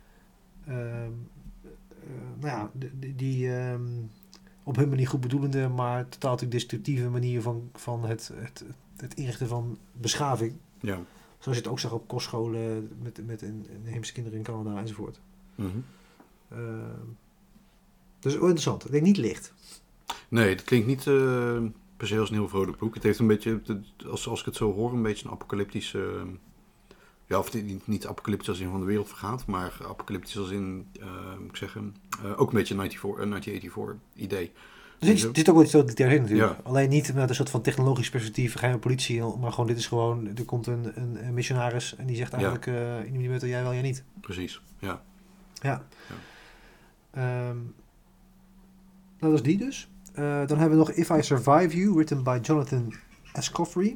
die op hun manier goed bedoelende, maar totaal destructieve manier van het inrichten van beschaving. Ja. Zoals je het ook zag op kostscholen met inheemse kinderen in Canada enzovoort. Mm-hmm. Dus interessant. Ik denk niet licht. Nee, dat klinkt niet per se als een heel vrolijk boek. Het heeft een beetje, als ik het zo hoor, een beetje een apocalyptische... of niet apocalyptisch als in van de wereld vergaat, maar apocalyptisch als in, ook een beetje een 1984 idee. Dus het is ook wel iets totalitair natuurlijk. Ja. Alleen niet met een soort van technologisch perspectief, geheime politie, maar gewoon dit is gewoon, er komt een missionaris en die zegt eigenlijk, in die minuut jij wel, jij niet. Precies, ja. Ja. Dat is die dus. Dan hebben we nog If I Survive You, written by Jonathan Escoffery.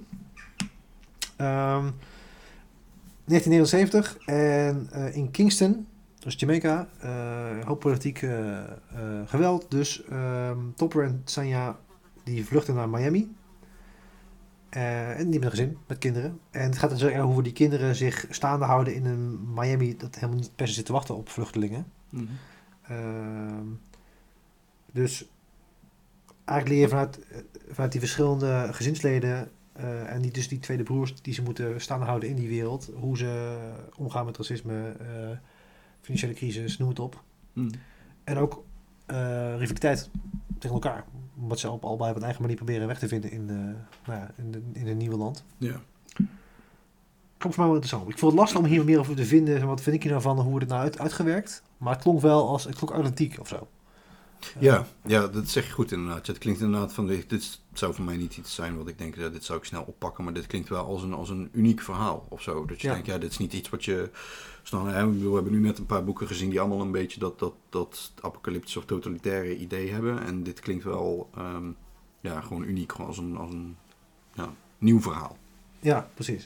1979 en in Kingston, dus Jamaica, hoop politiek geweld. Dus Topper en Sanya die vluchten naar Miami. En die hebben een gezin met kinderen. En het gaat dus over hoe die kinderen zich staande houden in een Miami dat helemaal niet per se zit te wachten op vluchtelingen. Mm-hmm. Dus eigenlijk leer je vanuit die verschillende gezinsleden en die tweede broers die ze moeten staande houden in die wereld, hoe ze omgaan met racisme, financiële crisis, noem het op. En ook rivaliteit tegen elkaar. Wat ze allebei op een eigen manier proberen weg te vinden in een nieuwe land. Ja. Klonk voor mij wel interessant. Ik vond het lastig om hier meer over te vinden. Wat vind ik hier nou van, hoe wordt het nou uitgewerkt? Maar het klonk wel het klonk authentiek of zo. Ja, dat zeg je goed inderdaad. Ja, het klinkt inderdaad van, dit zou voor mij niet iets zijn wat ik denk, dit zou ik snel oppakken. Maar dit klinkt wel als een uniek verhaal of zo. Dat je denkt, dit is niet iets wat je snel... We hebben nu net een paar boeken gezien die allemaal een beetje dat apocalyptische of totalitaire idee hebben. En dit klinkt wel gewoon uniek, gewoon als een nieuw verhaal. Ja, precies.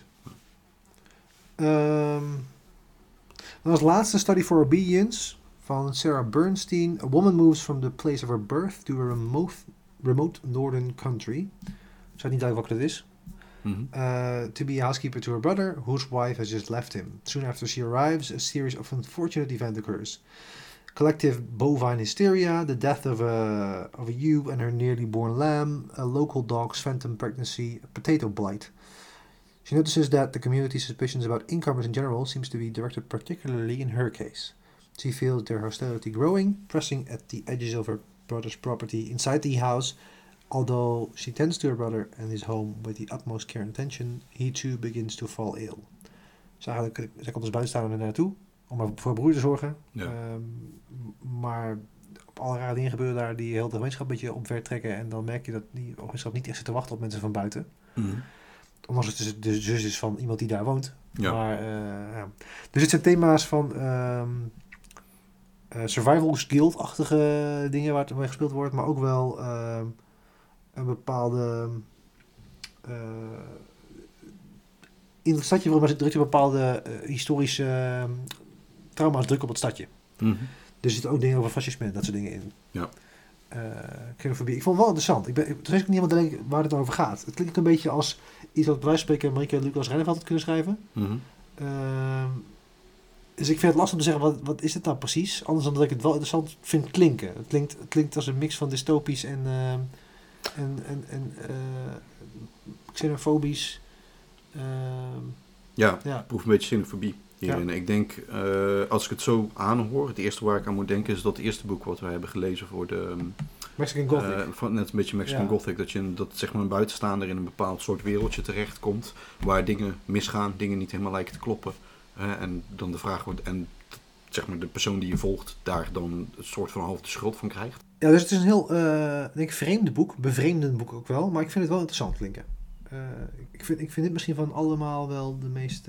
Dan als laatste Study for Obedience van Sarah Bernstein. A woman moves from the place of her birth to a remote northern country. Ik zou niet duidelijk wat dat is. To be a housekeeper to her brother, whose wife has just left him. Soon after she arrives, a series of unfortunate events occurs. Collective bovine hysteria, the death of a ewe and her nearly born lamb, a local dog's phantom pregnancy, a potato blight. She notices that the community's suspicions about incomers in general seems to be directed particularly in her case. She feels their hostility growing, pressing at the edges of her brother's property inside the house. Although she tends to her brother and his home with the utmost care and attention, he too begins to fall ill. Dus eigenlijk, zij komt als buitenstaander naartoe om voor haar broer te zorgen. Ja. Maar op alle rare dingen gebeuren daar die heel de gemeenschap een beetje omver trekken. En dan merk je dat die gemeenschap niet echt zit te wachten op mensen van buiten. Ondanks het de zus is van iemand die daar woont. Ja. Maar, Dus het zijn thema's van survival guild-achtige dingen waar het mee gespeeld wordt. Maar ook wel een bepaalde... in het stadje drukt een bepaalde historische trauma's druk op het stadje. Er zitten ook dingen over fascisme en dat soort dingen in. Ja. Xenofobie. Ik vond het wel interessant. Toen wist ik niet helemaal denken waar het over gaat. Het klinkt een beetje als iets wat bij wijze van spreken Marieke Lucas Reineveld had kunnen schrijven. Dus ik vind het lastig om te zeggen, wat is het nou precies? Anders dan dat ik het wel interessant vind klinken. Het klinkt als een mix van dystopisch en xenofobisch. Ik proef een beetje xenofobie hierin. Ja. Ik denk, als ik het zo aanhoor, het eerste waar ik aan moet denken is dat eerste boek wat we hebben gelezen voor de... Mexican Gothic. Net een beetje Mexican Gothic. Dat zeg maar een buitenstaander in een bepaald soort wereldje terechtkomt, waar dingen misgaan, dingen niet helemaal lijken te kloppen. En dan de vraag wordt, en zeg maar de persoon die je volgt, daar dan een soort van half de schuld van krijgt. Ja, dus het is een heel, denk ik, vreemde boek. Bevreemdend boek ook wel, maar ik vind het wel interessant klinken. Ik vind dit misschien van allemaal wel de meest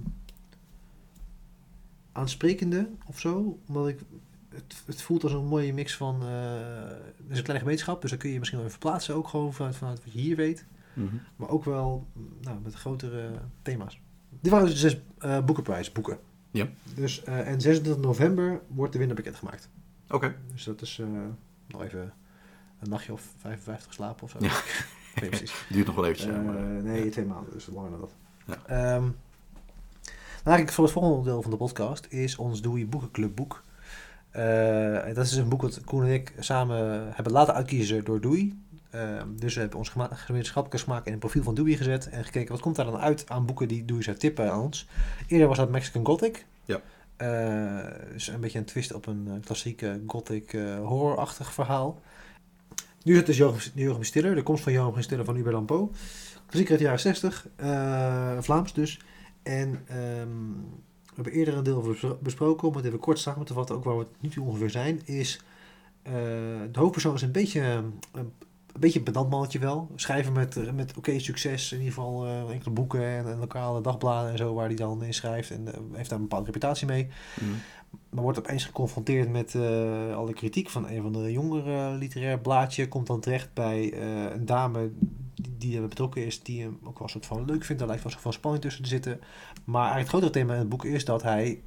aansprekende of zo. Omdat het voelt als een mooie mix van... het is een kleine gemeenschap, dus daar kun je misschien wel even verplaatsen. Ook gewoon vanuit wat je hier weet. Maar ook wel met grotere thema's. Dit waren dus 6 boeken. Ja. Dus, en 26 november wordt de winnaar bekendgemaakt. Oké. Dus dat is nog even een nachtje of 55 slapen of zo. Ja. Nee, precies. Duurt nog wel eventjes. Nee, 2 maanden, dus langer dan dat. Ja. Eigenlijk voor het volgende deel van de podcast is ons Doei Boekenclubboek. Dat is een boek wat Koen en ik samen hebben laten uitkiezen door Doei. Dus we hebben ons gemeenschappelijke smaak in een profiel van Doei gezet en gekeken wat komt daar dan uit aan boeken die Doei zou tippen aan ons. Eerder was dat Mexican Gothic. Ja. Dus een beetje een twist op een klassieke gothic horrorachtig verhaal. Nu is het dus Jochem Stiller, de komst van Jochem Stiller van Hubert Lampo. Klassieker uit de jaren 60, Vlaams dus. En we hebben eerder een deel besproken, om het even kort samen te vatten, ook waar we nu toe ongeveer zijn, is de hoofdpersoon is een beetje een pedant mannetje wel. Schrijver met oké succes, in ieder geval enkele boeken en lokale dagbladen en zo waar hij dan in schrijft en heeft daar een bepaalde reputatie mee. Maar wordt opeens geconfronteerd met alle kritiek van een van de jongere literair blaadje, komt dan terecht bij een dame die er betrokken is, die hem ook wel een soort van leuk vindt. Daar lijkt wel een soort van spanning tussen te zitten. Maar eigenlijk het grotere thema in het boek is dat hij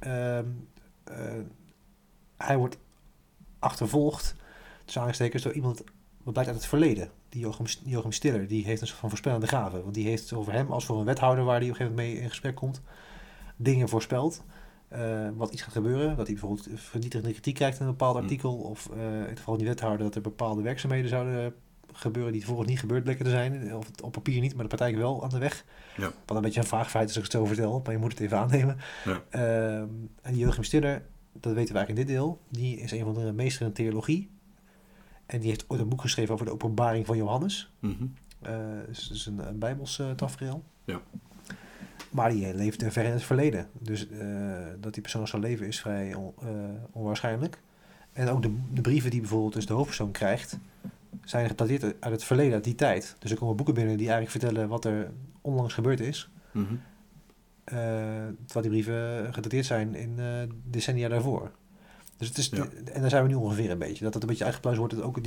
wordt achtervolgd, tussen aanstekers, door iemand wat blijkt uit het verleden. Die Jochem Stiller, die heeft een soort van voorspellende gave. Want die heeft over hem als voor een wethouder waar hij op een gegeven moment mee in gesprek komt, dingen voorspeld. Wat iets gaat gebeuren. Dat hij bijvoorbeeld vernietigende kritiek krijgt in een bepaald artikel. Of in het geval van die wethouder dat er bepaalde werkzaamheden zouden gebeuren die vervolgens niet gebeurd bleken te zijn. Of op papier niet, maar de praktijk wel aan de weg. Ja. Wat een beetje een vaag feit is als ik het zo vertel, maar je moet het even aannemen. Ja. En die Joachim Stiller, dat weten we eigenlijk in dit deel, die is een van de meesters in theologie. En die heeft ooit een boek geschreven over de openbaring van Johannes. Mm-hmm. Dus een Bijbels tafereel. Ja. Maar die leeft ver in het verleden. Dus dat die persoon zou leven is vrij onwaarschijnlijk. En ook de brieven die bijvoorbeeld dus de hoofdpersoon krijgt, zijn gedateerd uit het verleden, uit die tijd. Dus er komen boeken binnen die eigenlijk vertellen wat er onlangs gebeurd is. Mm-hmm. Terwijl die brieven gedateerd zijn in decennia daarvoor. Dus het is en daar zijn we nu ongeveer een beetje. Dat het een beetje uitgepluist wordt. Dat ook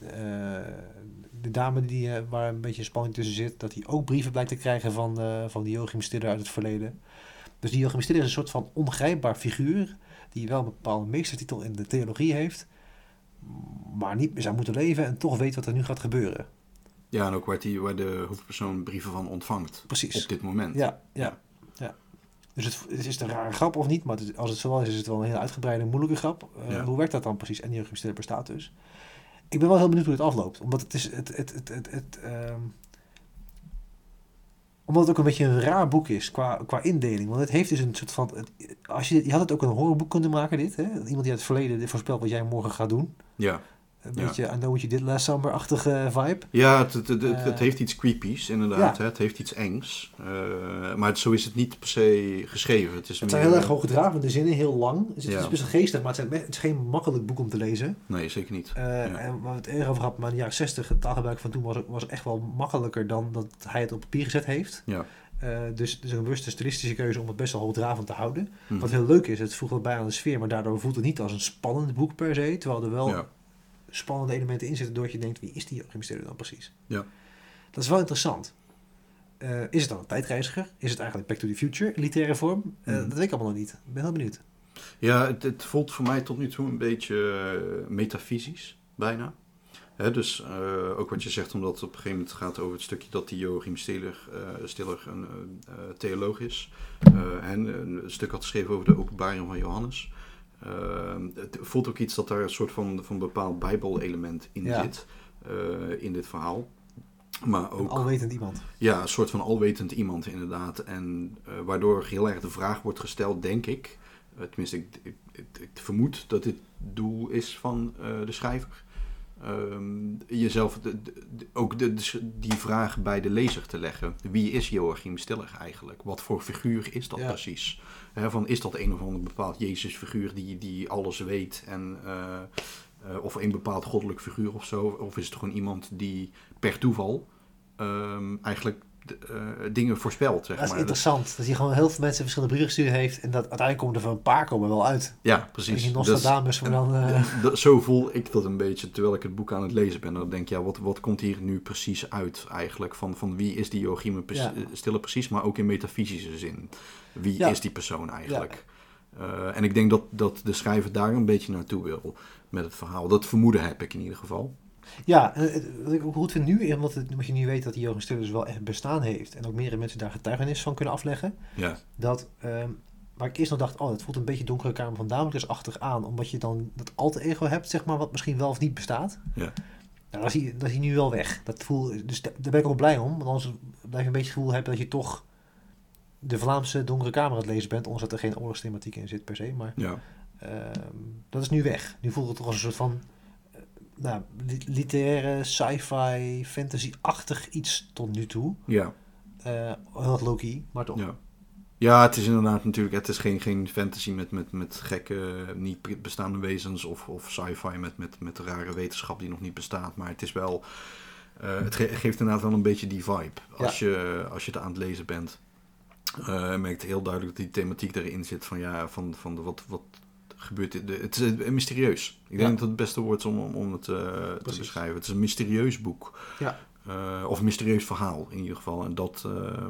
de dame waar een beetje spanning tussen zit, dat hij ook brieven blijkt te krijgen van die Joachim Stiller uit het verleden. Dus die Joachim Stiller is een soort van ongrijpbaar figuur, die wel een bepaalde meestertitel in de theologie heeft, maar niet meer zou moeten leven en toch weet wat er nu gaat gebeuren. Ja, en ook waar de hoofdpersoon brieven van ontvangt. Precies. Op dit moment. Ja. Dus het is een rare grap of niet, maar als het zo is het wel een hele uitgebreide, moeilijke grap. Hoe werkt dat dan precies? En die Joachim Stiller bestaat dus. Ik ben wel heel benieuwd hoe het afloopt, omdat het is omdat het ook een beetje een raar boek is qua indeling. Want het heeft dus een soort van, je had het ook een horrorboek kunnen maken, dit. Hè? Iemand die uit het verleden voorspelt wat jij morgen gaat doen. Ja. Een beetje I Know What You Did Last Summer-achtige vibe. Ja, het heeft iets creepies, inderdaad. Ja. Hè? Het heeft iets engs. Maar zo is het niet per se geschreven. Het zijn heel erg hoogdravende zinnen, heel lang. Dus het is best geestig, maar het is geen makkelijk boek om te lezen. Nee, zeker niet. En waar we het eerder over hadden, maar in de jaren 60, het taalgebruik van toen was echt wel makkelijker dan dat hij het op papier gezet heeft. Ja. Dus een bewuste stilistische keuze om het best wel hoogdravend te houden. Mm-hmm. Wat heel leuk is, het voegt wel bij aan de sfeer, maar daardoor voelt het niet als een spannend boek per se, terwijl er wel spannende elementen in zitten, doordat je denkt, wie is die Joachim Stiller dan precies? Ja. Dat is wel interessant. Is het dan een tijdreiziger? Is het eigenlijk Back to the Future in literaire vorm? Dat weet ik allemaal nog niet. Ik ben heel benieuwd. Ja, het voelt voor mij tot nu toe een beetje metafysisch, bijna. Hè, dus ook wat je zegt, omdat het op een gegeven moment gaat over het stukje dat die Joachim Stiller een theoloog is. En een stuk had geschreven over de openbaring van Johannes. Het voelt ook iets dat daar een soort van bepaald bijbelelement in zit, in dit verhaal. Maar ook, een alwetend iemand. Ja, een soort van alwetend iemand inderdaad. En waardoor heel erg de vraag wordt gesteld, denk ik, tenminste ik vermoed dat dit doel is van de schrijver. Jezelf die vraag bij de lezer te leggen. Wie is Joachim Stiller eigenlijk? Wat voor figuur is dat precies? Is dat een of ander bepaald Jezus-figuur die alles weet of een bepaald goddelijk figuur of zo? Of is het gewoon iemand die per toeval eigenlijk dingen voorspelt, zeg maar. Dat is interessant. Dat hij gewoon heel veel mensen verschillende brieven gestuurd heeft en dat uiteindelijk komen er van een paar komen wel uit. Ja, precies. En die Nostradamus zo voel ik dat een beetje terwijl ik het boek aan het lezen ben. Dan denk ik, wat komt hier nu precies uit eigenlijk? Van wie is die Joachim Stiller precies, maar ook in metafysische zin. Wie is die persoon eigenlijk? Ja. En ik denk dat de schrijver daar een beetje naartoe wil met het verhaal. Dat vermoeden heb ik in ieder geval. Ja, wat ik ook goed vind nu, omdat je nu weet dat die Joachim Stiller dus wel echt bestaan heeft en ook meerdere mensen daar getuigenis van kunnen afleggen, dat waar ik eerst nog dacht, het voelt een beetje Donkere Kamer van Damocles-achtig aan, omdat je dan dat alter ego hebt, zeg maar, wat misschien wel of niet bestaat. Ja. Nou, dat is hij nu wel weg. Dus daar ben ik ook blij om, want anders blijf je een beetje het gevoel hebben dat je toch de Vlaamse Donkere Kamer aan het lezen bent, ondanks dat er geen oorlogsthematiek in zit per se, maar dat is nu weg. Nu voelt het toch als een soort van literaire, sci-fi, fantasy-achtig iets tot nu toe. Ja. Heel low-key, maar toch. Ja, het is inderdaad natuurlijk, het is geen fantasy met gekke, niet bestaande wezens of sci-fi met rare wetenschap die nog niet bestaat. Maar het is wel, het geeft inderdaad wel een beetje die vibe als je het aan het lezen bent. Je merkt heel duidelijk dat die thematiek erin zit van de wat gebeurt. Het is mysterieus. Ik denk dat het beste woord is om het te beschrijven. Het is een mysterieus boek. Ja. Of een mysterieus verhaal in ieder geval. En dat...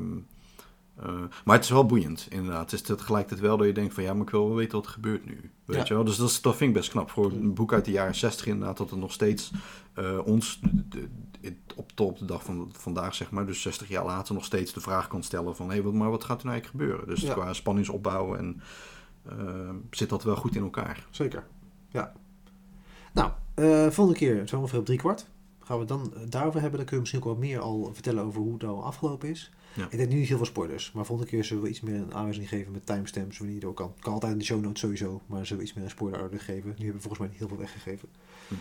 maar het is wel boeiend, inderdaad. Het is tegelijkertijd wel dat je denkt van maar ik wil wel weten wat er gebeurt nu. Weet je wel? Dus dat vind ik best knap. Voor een boek uit de jaren 60 inderdaad, dat het nog steeds ons op de dag van vandaag, zeg maar, dus 60 jaar later nog steeds de vraag kan stellen van maar wat gaat er nou eigenlijk gebeuren? Dus qua spanningsopbouw en zit dat wel goed in elkaar. Zeker, ja. Nou, volgende keer zo ongeveer op 3/4. gaan we het dan daarover hebben. Dan kun je misschien ook wat meer al vertellen over hoe het al afgelopen is. Ja. Ik denk nu niet heel veel spoilers, maar volgende keer zullen we iets meer een aanwijzing geven met timestamps wanneer je het ook kan. Kan altijd in de show notes sowieso, maar zullen we iets meer een spoiler order geven. Nu hebben we volgens mij niet heel veel weggegeven.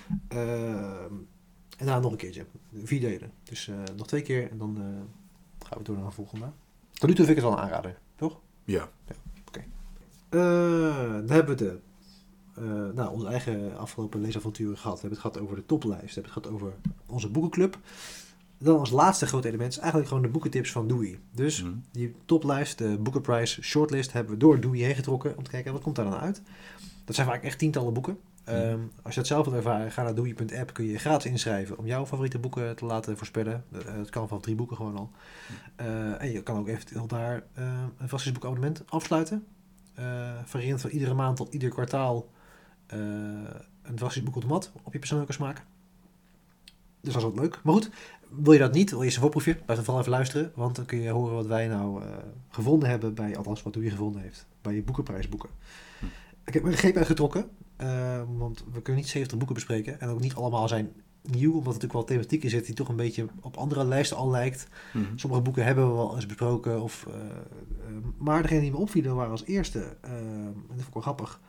En daarna nog een keertje. 4 delen. Dus nog 2 keer en dan gaan we door naar de volgende. Tot nu toe vind ik het wel een aanrader, toch? Ja. Oké. Dan hebben we onze eigen afgelopen leesavonturen gehad. We hebben het gehad over de toplijst. We hebben het gehad over onze boekenclub. Dan als laatste grote element is eigenlijk gewoon de boekentips van Dewey. Dus die toplijst, de Booker Prize shortlist, hebben we door Dewey heen getrokken om te kijken wat komt daar dan uit. Dat zijn vaak echt tientallen boeken. Als je het zelf wilt ervaren, ga naar dewey.app, kun je je gratis inschrijven om jouw favoriete boeken te laten voorspellen. Dat kan van 3 boeken gewoon al. En je kan ook eventueel daar een vastgoedboekabonnement afsluiten. Variërend van iedere maand tot ieder kwartaal een vastgoedboek op de mat op je persoonlijke smaak. Dus dat is wat leuk. Maar goed, wil je dat niet, wil je eens een voorproefje, blijf dan vooral even luisteren. Want dan kun je horen wat wij nou gevonden hebben bij, althans wat Dewey gevonden heeft, bij je boekenprijsboeken. Ik heb een greep uitgetrokken, want we kunnen niet 70 boeken bespreken. En ook niet allemaal zijn nieuw, omdat er natuurlijk wel thematiek in zit die toch een beetje op andere lijsten al lijkt. Sommige boeken hebben we wel eens besproken. Maar degene die me opvielen waren als eerste, en dat vond ik wel grappig,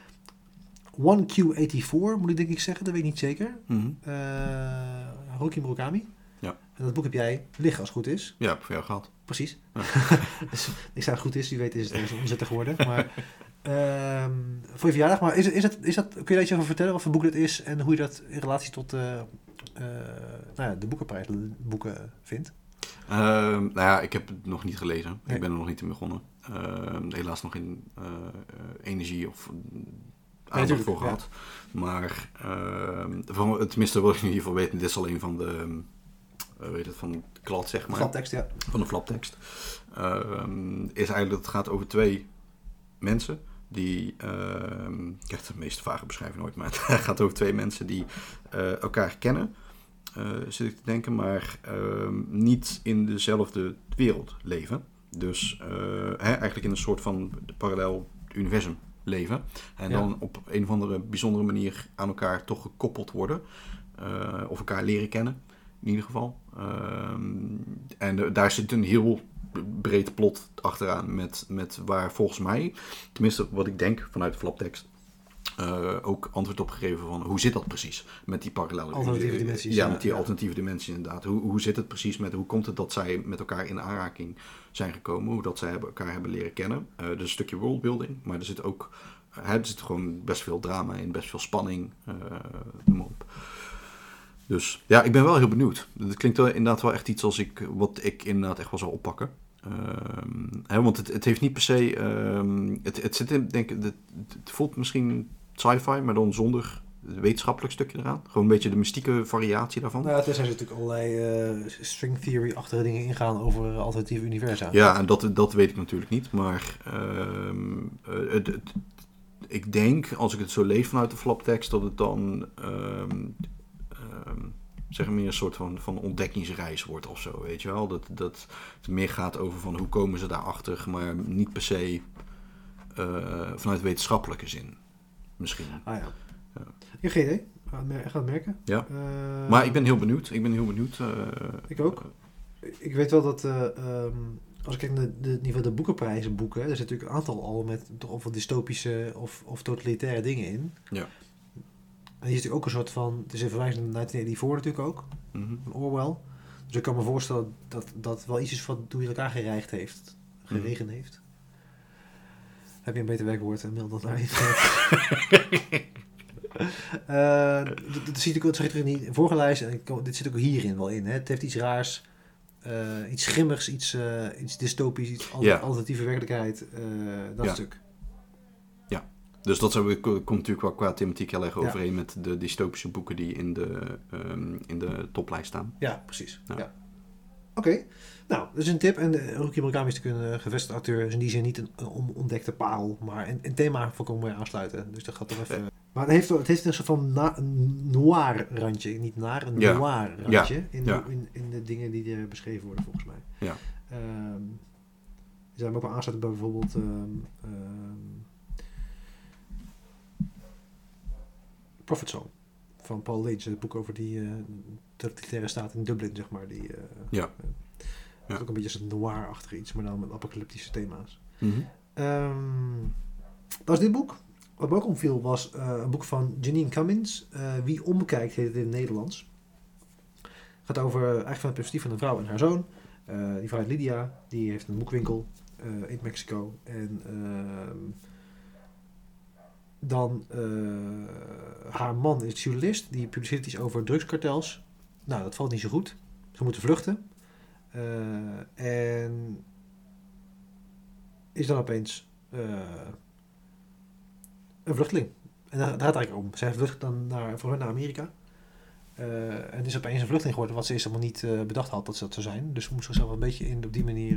1Q84 moet ik denk ik zeggen, dat weet ik niet zeker. Haruki Murakami. Ja. En dat boek heb jij liggen als het goed is. Ja, voor jou gehad. Precies. Ja. Dus, ik zei het goed is, wie weet is het omzetter geworden. Maar voor je verjaardag, maar is dat, kun je daar iets over vertellen, wat voor boek dat is en hoe je dat in relatie tot de boekenprijs boeken vindt? Ik heb het nog niet gelezen. Nee. Ik ben er nog niet in begonnen. Helaas nog in energie of aandacht voor gehad. Ja. Maar tenminste wat ik in ieder geval weet, dit is al een van de van de klad, zeg maar. Flaptekst, ja. Van de flaptekst. Is eigenlijk dat het gaat over 2 mensen die, ik heb de meest vage beschrijving nooit, maar het gaat over 2 mensen die elkaar kennen, zit ik te denken, maar niet in dezelfde wereld leven. Dus eigenlijk in een soort van parallel universum leven. En dan op een of andere bijzondere manier aan elkaar toch gekoppeld worden. Of elkaar leren kennen, in ieder geval. En daar zit een heel breed plot achteraan met waar volgens mij, tenminste wat ik denk vanuit de flaptekst, ook antwoord op gegeven van hoe zit dat precies met die parallele alternatieve dimensies. Ja, met die alternatieve dimensies inderdaad. Hoe zit het precies met, hoe komt het dat zij met elkaar in aanraking zijn gekomen, hoe dat zij elkaar hebben leren kennen. Dus een stukje worldbuilding, maar er zit gewoon best veel drama in, best veel spanning, noem maar op. Dus ja, ik ben wel heel benieuwd. Het klinkt wel, inderdaad wel echt iets wat ik inderdaad echt wel zou oppakken. Want het heeft niet per se. Het zit in, denk ik, het voelt misschien sci-fi, maar dan zonder het wetenschappelijk stukje eraan. Gewoon een beetje de mystieke variatie daarvan. Nou, het zijn natuurlijk allerlei string theory-achtige dingen ingaan over alternatieve universa. Ja, en dat weet ik natuurlijk niet. Maar ik denk, als ik het zo lees vanuit de flaptekst, dat het dan zeg maar meer een soort van ontdekkingsreis wordt of zo, weet je wel. Dat het meer gaat over van hoe komen ze daarachter, maar niet per se vanuit wetenschappelijke zin. Misschien. Ah ja. Ik heb geen idee. Ga het merken. Ja. Maar ik ben heel benieuwd. Ik ook. Ik weet wel dat als ik kijk naar de boekenprijzen boeken, er zit natuurlijk een aantal al met toch of wat dystopische of totalitaire dingen in. Ja. En hier is natuurlijk ook een soort van, het is een verwijzing naar 1984 natuurlijk ook, van Orwell. Dus ik kan me voorstellen dat wel iets is wat door elkaar geregend heeft. Heb je een beter werkwoord en mail dat naar dat zie ik ook in die vorige lijst, en dit zit ook hierin wel in. Hè. Het heeft iets raars, iets grimmigs, iets dystopisch, iets alternatieve werkelijkheid, dat stuk. Dus dat komt natuurlijk wel qua thematiek heel erg overeen met de dystopische boeken die in de toplijst staan. Ja, precies. Ja. Oké. Nou, dat is een tip. En Haruki Murakami is natuurlijk een gevestigd acteur. Dus in die zin niet een ontdekte parel, maar een thema volkomen mooi aansluiten. Dus dat gaat toch even... Ja. Maar het heeft een soort van noir randje. Niet naar, een noir randje in de dingen die er beschreven worden, volgens mij. Ja. Die zijn ook wel aansluiten bij bijvoorbeeld... Prophet Song van Paul Lynch, het boek over die totalitaire staat in Dublin, zeg maar. Die, Ja. Dat is ook een beetje een noir-achtig iets, maar dan met apocalyptische thema's. Mhm. Dat is dit boek. Wat me ook opviel was een boek van Janine Cummins. Wie omkijkt heet het in het Nederlands. Het gaat over eigenlijk van het perspectief van een vrouw en haar zoon. Die vrouw heet Lydia. Die heeft een boekwinkel in Mexico. En dan haar man is journalist. Die publiceert iets over drugskartels. Nou, dat valt niet zo goed. Ze moeten vluchten. En is dan opeens een vluchteling. En daar gaat het eigenlijk om. Zij vlucht dan naar Amerika. En is opeens een vluchteling geworden, wat ze eerst helemaal niet bedacht had dat ze dat zou zijn. Dus ze moest zichzelf een beetje op die manier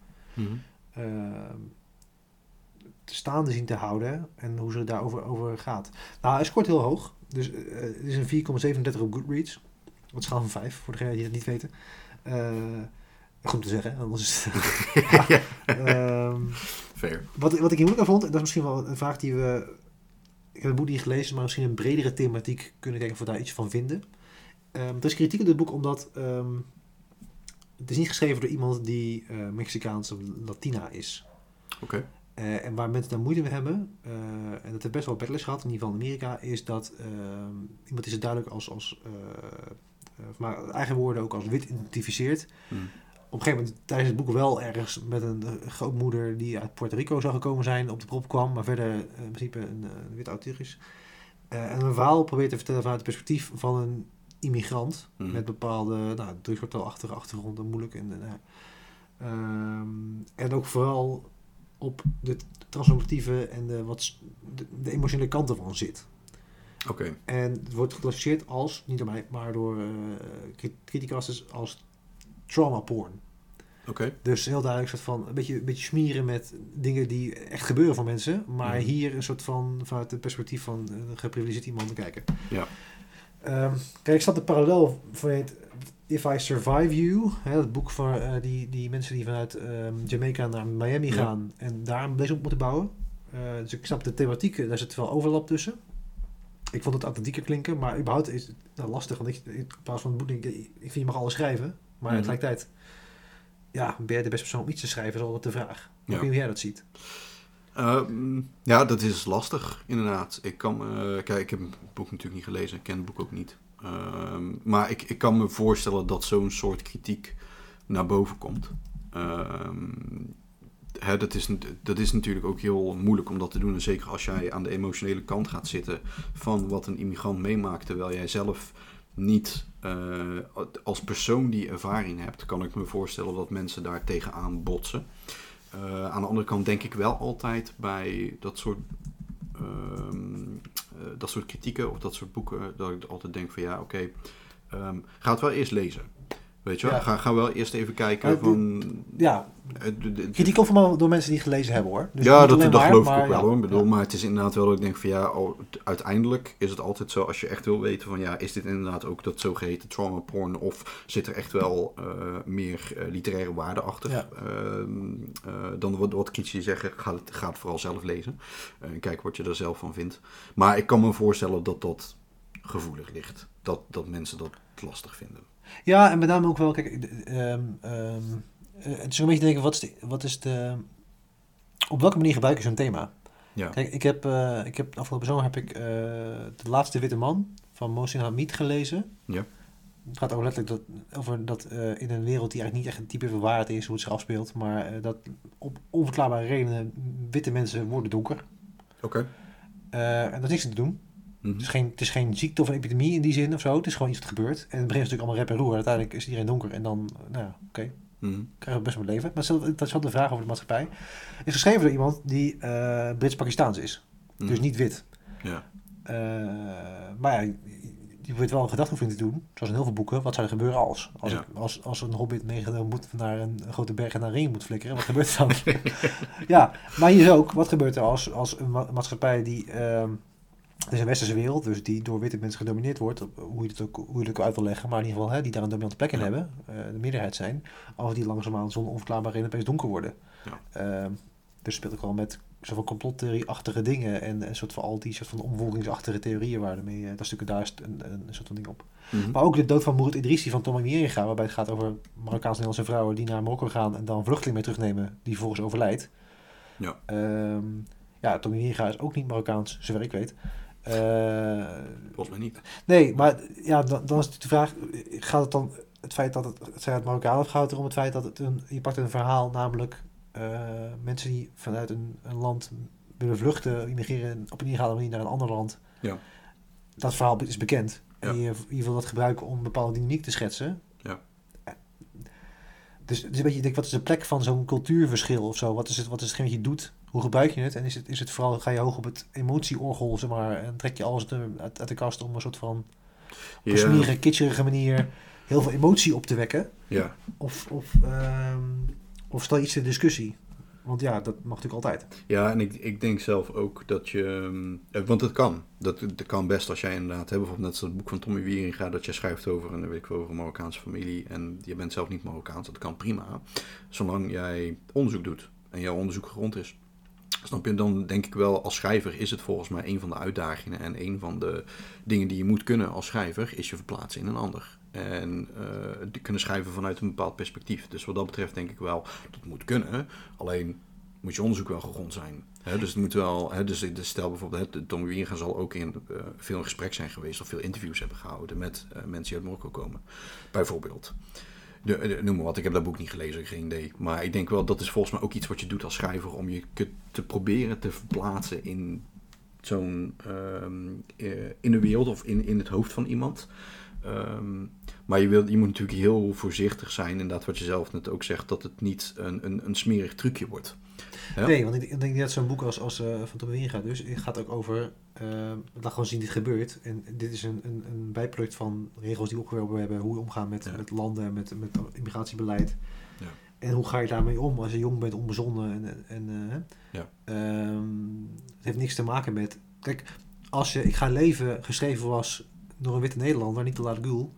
staande zien te houden. En hoe ze het daarover gaat. Nou, hij scoort heel hoog. Dus het is een 4,37 op Goodreads. Wat schaal van 5, voor degenen die het niet weten. Goed te zeggen, anders is het... Fair. Wat ik hier moeilijk aan vond, en dat is misschien wel een vraag die we... Ik heb het boek niet gelezen, maar misschien een bredere thematiek kunnen kijken of we daar iets van vinden. Er is kritiek op dit boek omdat het is niet geschreven door iemand die Mexicaans of Latina is. Oké. En waar mensen daar moeite mee hebben, en dat heeft best wel backlash gehad, in ieder geval in Amerika, is dat iemand die zich duidelijk als maar eigen woorden ook als wit identificeert. Op een gegeven moment tijdens het boek wel ergens met een grootmoeder die uit Puerto Rico zou gekomen zijn op de prop kwam, maar verder in principe een wit auteur is. En een verhaal probeert te vertellen vanuit het perspectief van een immigrant met bepaalde drugskartelachtige achtergrond, moeilijk. En ook vooral op de transformatieve en de emotionele kant ervan zit. Oké. En het wordt geclassificeerd als, niet door mij, maar door criticasters als trauma porn. Oké. Dus heel duidelijk een soort van een beetje smeren met dingen die echt gebeuren voor mensen, maar hier een soort van vanuit het perspectief van een geprivilegeerd iemand te kijken. Ja. Kijk, ik zat de parallel van If I Survive You, het boek van die mensen die vanuit Jamaica naar Miami gaan en daar een bezig op moeten bouwen. Dus ik snap de thematiek, daar zit wel overlap tussen. Ik vond het authentieker klinken, maar überhaupt is het lastig, want in plaats van het boek denk ik vind je mag alles schrijven, maar tegelijkertijd ben je de beste persoon om iets te schrijven, is altijd de vraag. Ik weet niet hoe jij dat ziet. Ja, dat is lastig, inderdaad. Kijk, ik heb het boek natuurlijk niet gelezen, ik ken het boek ook niet. Maar ik kan me voorstellen dat zo'n soort kritiek naar boven komt. Dat is natuurlijk ook heel moeilijk om dat te doen. En zeker als jij aan de emotionele kant gaat zitten van wat een immigrant meemaakt, terwijl jij zelf niet als persoon die ervaring hebt, kan ik me voorstellen dat mensen daar tegenaan botsen. Aan de andere kant denk ik wel altijd bij dat soort kritieken of dat soort boeken, dat ik altijd denk van ga het wel eerst lezen. Weet je wel? Ga wel eerst even kijken kritiek komt van door mensen die het gelezen hebben, hoor. Dus dat geloof ik ook wel, hoor. Maar het is inderdaad wel dat ik denk van uiteindelijk is het altijd zo, als je echt wil weten van is dit inderdaad ook dat zogeheten trauma porn of zit er echt wel meer literaire waarde achter. Dan wat critici zeggen, ga het vooral zelf lezen. En kijk wat je er zelf van vindt. Maar ik kan me voorstellen dat dat gevoelig ligt. Dat mensen dat lastig vinden. Ja, en met name ook wel, kijk, het is een beetje denken, op welke manier gebruik je zo'n thema? Ja. Kijk, ik heb afgelopen zomer De Laatste Witte Man van Mohsin Hamid gelezen. Ja. Het gaat over letterlijk over dat in een wereld die eigenlijk niet echt een type van waarheid is, hoe het zich afspeelt, maar dat op onverklaarbare redenen witte mensen worden donker. Oké. En dat is niks te doen. Het is geen ziekte of een epidemie in die zin of zo. Het is gewoon iets wat gebeurt. En het begint natuurlijk allemaal rep en roer. Uiteindelijk is iedereen donker. En dan, krijgen we best wel leven. Maar dat is wel de vraag over de maatschappij. Het is geschreven door iemand die Brits-Pakistaans is. Dus niet wit. Ja. Maar je weet wel een gedachteoefening te doen. Zoals in heel veel boeken. Wat zou er gebeuren als een hobbit meegenomen moet naar een grote berg en naar een ring moet flikkeren? Wat gebeurt er dan? Maar hier is ook. Wat gebeurt er als een maatschappij die... Het is een westerse wereld, dus die door witte mensen gedomineerd wordt, hoe je het ook uit wil leggen, maar in ieder geval die daar een dominante plek in hebben, de meerderheid zijn, als die langzaamaan zonder onverklaarbare reden opeens donker worden. Dus speelt ook wel met soort van complottheorie-achtige dingen en een soort van al die soort van omvolkingsachtige theorieën waar ermee, dat stukje daar is een soort van ding op. Mm-hmm. Maar ook de dood van Mourad Idrissi van Tommy Wieringa, waarbij het gaat over Marokkaans-Nederlandse vrouwen die naar Marokko gaan en dan een vluchteling mee terugnemen die vervolgens overlijdt. Ja. Tommy Wieringa is ook niet Marokkaans, zover ik weet. Volgens mij niet. Nee, maar ja, dan is de vraag, gaat het dan het feit dat het zijn het Marokkanen of gaat het erom het feit dat je pakt een verhaal, namelijk mensen die vanuit een land willen vluchten, immigreren op een illegale manier naar een ander land. Ja. Dat verhaal is bekend. Ja. En je wil dat gebruiken om een bepaalde dynamiek te schetsen. Ja. Dus het is een beetje, ik denk, wat is de plek van zo'n cultuurverschil of zo? Wat is hetgeen wat je doet? Hoe gebruik je het? En is het vooral, ga je hoog op het emotieorgel, zeg maar, en trek je alles uit de kast om een soort van op een smerige, kitscherige manier heel veel emotie op te wekken? Ja. Of stel je iets ter discussie? Want ja, dat mag natuurlijk altijd. Ja, en ik denk zelf ook dat je... want het kan. Dat kan best als jij inderdaad... bijvoorbeeld net zoals het boek van Tommy Wieringa... dat jij schrijft over een Marokkaanse familie... en je bent zelf niet Marokkaans. Dat kan prima. Zolang jij onderzoek doet... en jouw onderzoek gerond is. Snap je? Dan denk ik wel, als schrijver is het volgens mij een van de uitdagingen... en een van de dingen die je moet kunnen als schrijver... is je verplaatsen in een ander. En kunnen schrijven vanuit een bepaald perspectief. Dus wat dat betreft denk ik wel, dat moet kunnen. Alleen moet je onderzoek wel gegrond zijn. Dus het moet wel, dus stel bijvoorbeeld, Tommy Wieringa zal ook veel in gesprek zijn geweest... of veel interviews hebben gehouden met mensen die uit Marokko komen. Bijvoorbeeld. Noem maar wat, ik heb dat boek niet gelezen, geen idee. Maar ik denk wel, dat is volgens mij ook iets wat je doet als schrijver... om je te proberen te verplaatsen in zo'n... in de wereld of in het hoofd van iemand... maar je moet natuurlijk heel voorzichtig zijn, inderdaad wat je zelf net ook zegt, dat het niet een smerig trucje wordt. Ja? Nee, want ik denk dat zo'n boek als van Tommy Wieringa dus, het gaat ook over, laat gewoon zien dit gebeurt. En dit is een bijproduct van regels die we opgewerpen hebben, hoe je omgaat met landen, met immigratiebeleid. Ja. En hoe ga je daarmee om als je jong bent, onbezonnen. Het heeft niks te maken met, kijk, als Ik ga leven geschreven was door een witte Nederlander, Nicolas de Gaulle,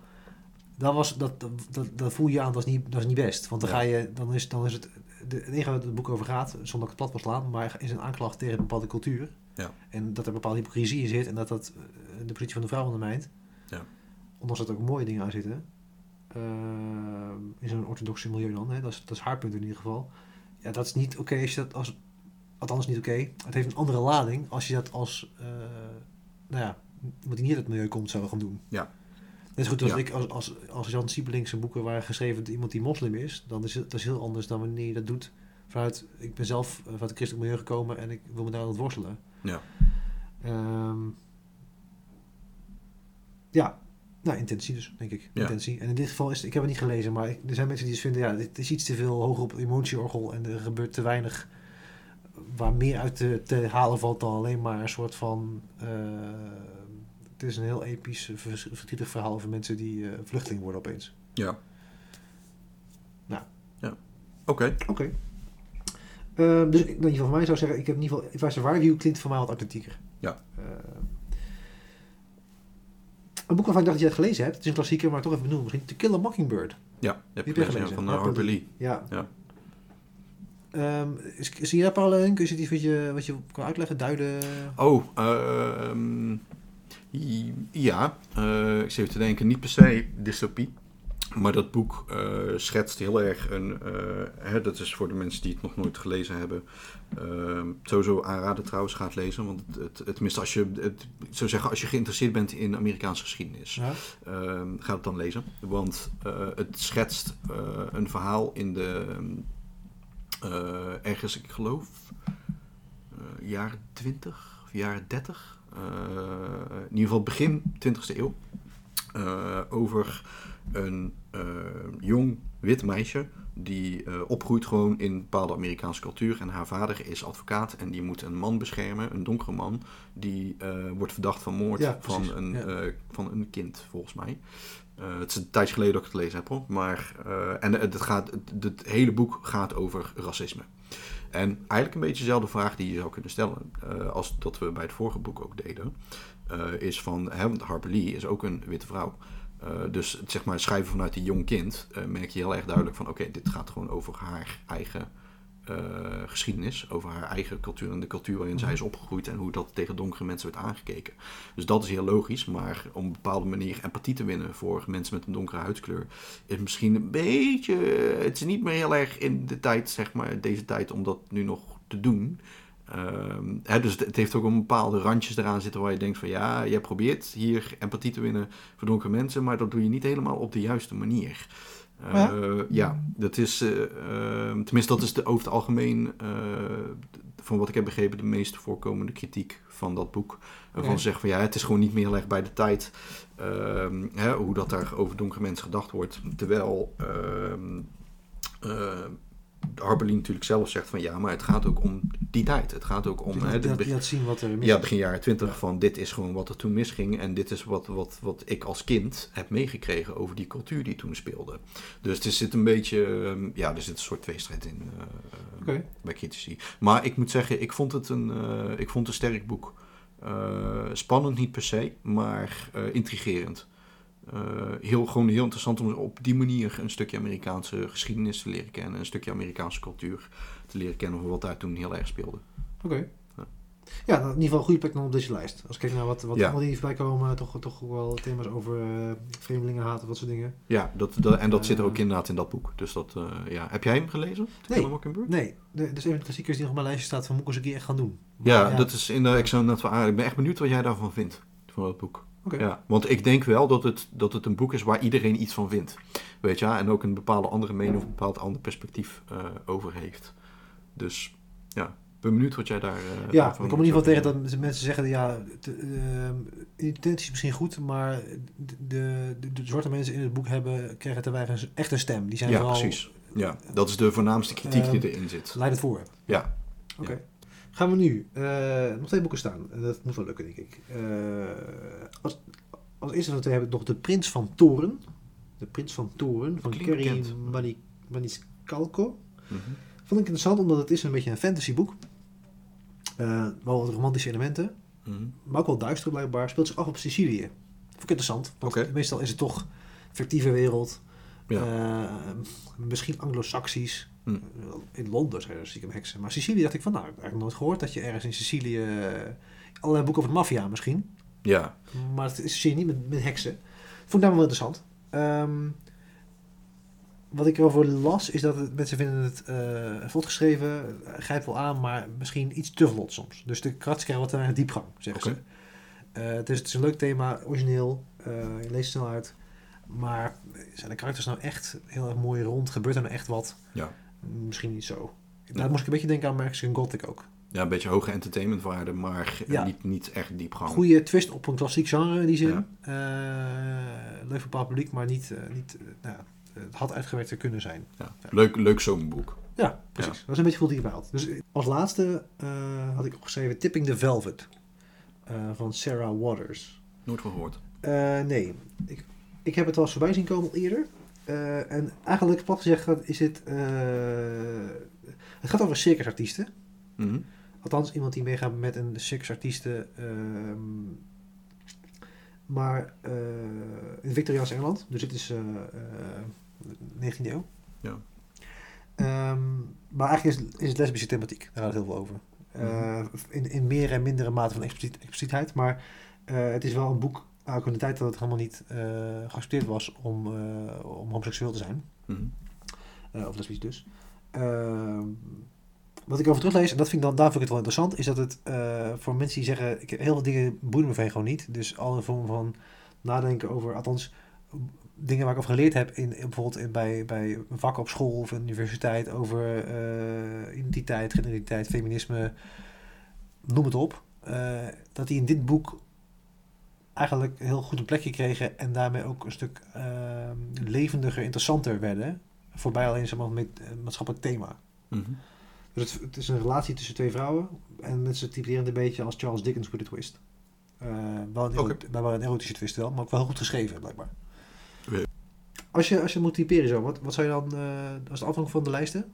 dat voel je aan, dat is niet best. Want dan is het het enige waar het boek over gaat, zonder dat ik het plat wil slaan, maar is een aanklacht tegen een bepaalde cultuur. Ja. En dat er bepaalde hypocrisie in zit en dat de positie van de vrouw ondermijnt. Ja. Ondanks dat er ook mooie dingen aan zitten. In zo'n orthodoxe milieu dan, hè? Dat is haar punt in ieder geval. Ja, dat is niet oké als je dat althans niet oké. Het heeft een andere lading als je dat als iemand die niet uit het milieu komt zou gaan doen. Ja. Net zo goed als ik als Jan Siebelink zijn boeken waren geschreven door iemand die moslim is, dan is dat heel anders dan wanneer je dat doet vanuit, ik ben zelf vanuit het christelijk milieu gekomen en ik wil me daar aan het worstelen. Ja. Intentie dus, denk ik. Ja. Intentie. En in dit geval ik heb het niet gelezen, maar er zijn mensen die dus vinden, dit is iets te veel hoger op emotieorgel en er gebeurt te weinig waar meer uit te halen valt dan alleen maar een soort van... het is een heel episch, verdrietig verhaal over mensen die vluchteling worden opeens. Ja. Nou. Ja. Oké. Dus in ieder geval van mij zou zeggen, ik heb in ieder geval... If I Survive You klinkt voor mij wat authentieker. Ja. Een boek waarvan ik dacht dat je het gelezen hebt. Het is een klassieker, maar toch even benoemen misschien. To Kill a Mockingbird. Ja, heb je gelezen van Harper Lee. Ja. Ja. Zie je daar parallel in? Kun je iets wat je kan uitleggen, duiden? Ja. Ik zit even te denken, niet per se dystopie. Maar dat boek schetst heel erg dat is voor de mensen die het nog nooit gelezen hebben. Sowieso aanraden trouwens, ga het lezen. Want tenminste, als je geïnteresseerd bent in Amerikaanse geschiedenis, ga het dan lezen. Want het schetst een verhaal in de... ergens, ik geloof, jaren 20 of jaren 30. In ieder geval begin 20e eeuw. Over een jong wit meisje die opgroeit gewoon in een bepaalde Amerikaanse cultuur. En haar vader is advocaat en die moet een man beschermen, een donkere man. Die wordt verdacht van moord van een kind, volgens mij. Het is een tijdje geleden dat ik het gelezen heb, hoor. Maar, het hele boek gaat over racisme. En eigenlijk een beetje dezelfde vraag die je zou kunnen stellen, als dat we bij het vorige boek ook deden, is van, want Harper Lee is ook een witte vrouw. Dus zeg maar schrijven vanuit een jong kind, merk je heel erg duidelijk van, oké, dit gaat gewoon over haar eigen geschiedenis, over haar eigen cultuur en de cultuur waarin zij is opgegroeid en hoe dat tegen donkere mensen werd aangekeken. Dus dat is heel logisch, maar op een bepaalde manier empathie te winnen voor mensen met een donkere huidskleur is misschien een beetje, het is niet meer heel erg in de tijd, zeg maar, deze tijd om dat nu nog te doen. Dus het heeft ook een bepaalde randjes eraan zitten waar je denkt van ja, jij probeert hier empathie te winnen voor donkere mensen, maar dat doe je niet helemaal op de juiste manier. Dat is, tenminste dat is over het algemeen, van wat ik heb begrepen, de meest voorkomende kritiek van dat boek. Van zeggen van ja, het is gewoon niet meer heel erg bij de tijd, hoe dat daar over donkere mensen gedacht wordt. Terwijl Harper natuurlijk zelf zegt van ja, maar het gaat ook om die tijd. Het gaat ook om begin jaren 20 van dit is gewoon wat er toen misging en dit is wat ik als kind heb meegekregen over die cultuur die toen speelde. Dus er zit een beetje, er zit een soort tweestrijd in bij critici. Maar ik moet zeggen, ik vond het een sterk boek. Spannend niet per se, maar intrigerend. Gewoon heel interessant om op die manier een stukje Amerikaanse geschiedenis te leren kennen. Een stukje Amerikaanse cultuur te leren kennen over wat daar toen heel erg speelde. Oké. Ja, in ieder geval een goede plek op deze lijst. Als ik kijk naar wat allemaal die voorbij komen, toch wel thema's over vreemdelingenhaat of dat soort dingen. Ja, dat zit er ook inderdaad in dat boek. Dus dat, Heb jij hem gelezen? Nee. Dat is een van de klassiekers die nog op mijn lijstje staat van moet ik eens een keer echt gaan doen. Maar, dat is ik ben echt benieuwd wat jij daarvan vindt, van dat boek. Okay. Ja, want ik denk wel dat het een boek is waar iedereen iets van vindt. Weet je, en ook een bepaalde andere mening of een bepaald ander perspectief over heeft. Dus ja, ik ben benieuwd wat jij daar ik kom in ieder geval tegen dat mensen zeggen, de intentie is misschien goed, maar de zwarte mensen in het boek krijgen te weinig echt een stem. Die zijn vooral, precies. Ja, dat is de voornaamste kritiek die erin zit. Leid het voor. Ja. Oké. Ja. Gaan we nu nog 2 boeken staan. Dat moet wel lukken, denk ik. Als eerste van de 2 hebben we nog De Prins van Toren. De Prins van Toren van Kerry Maniscalco. Vond ik interessant, omdat het is een beetje een fantasyboek. Wel wat romantische elementen. Maar ook wel duister blijkbaar. Speelt zich af op Sicilië. Vond ik interessant. Want meestal is het toch een fictieve wereld. Misschien Anglo-Saxisch. In Londen zijn er stiekem heksen. Maar Sicilië dacht ik van, ik heb eigenlijk nooit gehoord dat je ergens in Sicilië allerlei boeken over de maffia misschien. Ja. Maar het is Sicilië niet met heksen. Vond ik daar wel interessant. Wat ik erover las, is dat mensen vinden het vlot geschreven, grijpt wel aan, maar misschien iets te vlot soms. Dus de karakters krijgen wat te weinig diepgang, zeggen ze. Dus het is een leuk thema, origineel, je leest snel uit. Maar zijn de karakters nou echt heel erg mooi rond? Gebeurt er nou echt wat? Ja. Misschien niet zo. Daar moest ik een beetje denken aan Mexican Gothic ook. Ja, een beetje hoge entertainmentwaarde, maar niet echt diepgang. Goede twist op een klassiek genre in die zin. Leuk voor het publiek, maar niet het had uitgewerkt kunnen zijn. Ja. Leuk zomerboek. Ja, precies. Dat is een beetje veel die je behaalt. Dus als laatste had ik opgeschreven Tipping the Velvet van Sarah Waters. Nooit gehoord. Nee. Ik heb het wel eens voorbij zien komen al eerder. En eigenlijk, plat gezegd, is het... het gaat over circusartiesten. Althans, iemand die meegaat met een circusartiesten... maar in Victoriaans Engeland. Dus dit is 19e eeuw. Ja. Maar eigenlijk is het lesbische thematiek. Daar gaat het heel veel over. In meer en mindere mate van explicietheid. Maar het is wel een boek... Ook in de tijd dat het helemaal niet geaccepteerd was om homoseksueel te zijn. Of lesbisch dus. Wat ik over teruglees, en dat vind ik dan, daar vind ik het wel interessant, is dat het voor mensen die zeggen, heel veel dingen boeien me gewoon niet. Dus alle vormen van nadenken over, althans dingen waar ik over geleerd heb, bijvoorbeeld bij vakken op school of universiteit, over identiteit, genderidentiteit, feminisme, noem het op. Dat die in dit boek eigenlijk heel goed een plekje kregen en daarmee ook een stuk levendiger, interessanter werden. Voorbij alleen zeg maar, met maatschappelijk thema. Dus het is een relatie tussen 2 vrouwen. En ze typeren een beetje als Charles Dickens with a twist. Wel een erotische twist wel, maar ook wel heel goed geschreven blijkbaar. Als je moet typeren zo, wat zou je dan als de afhang van de lijsten?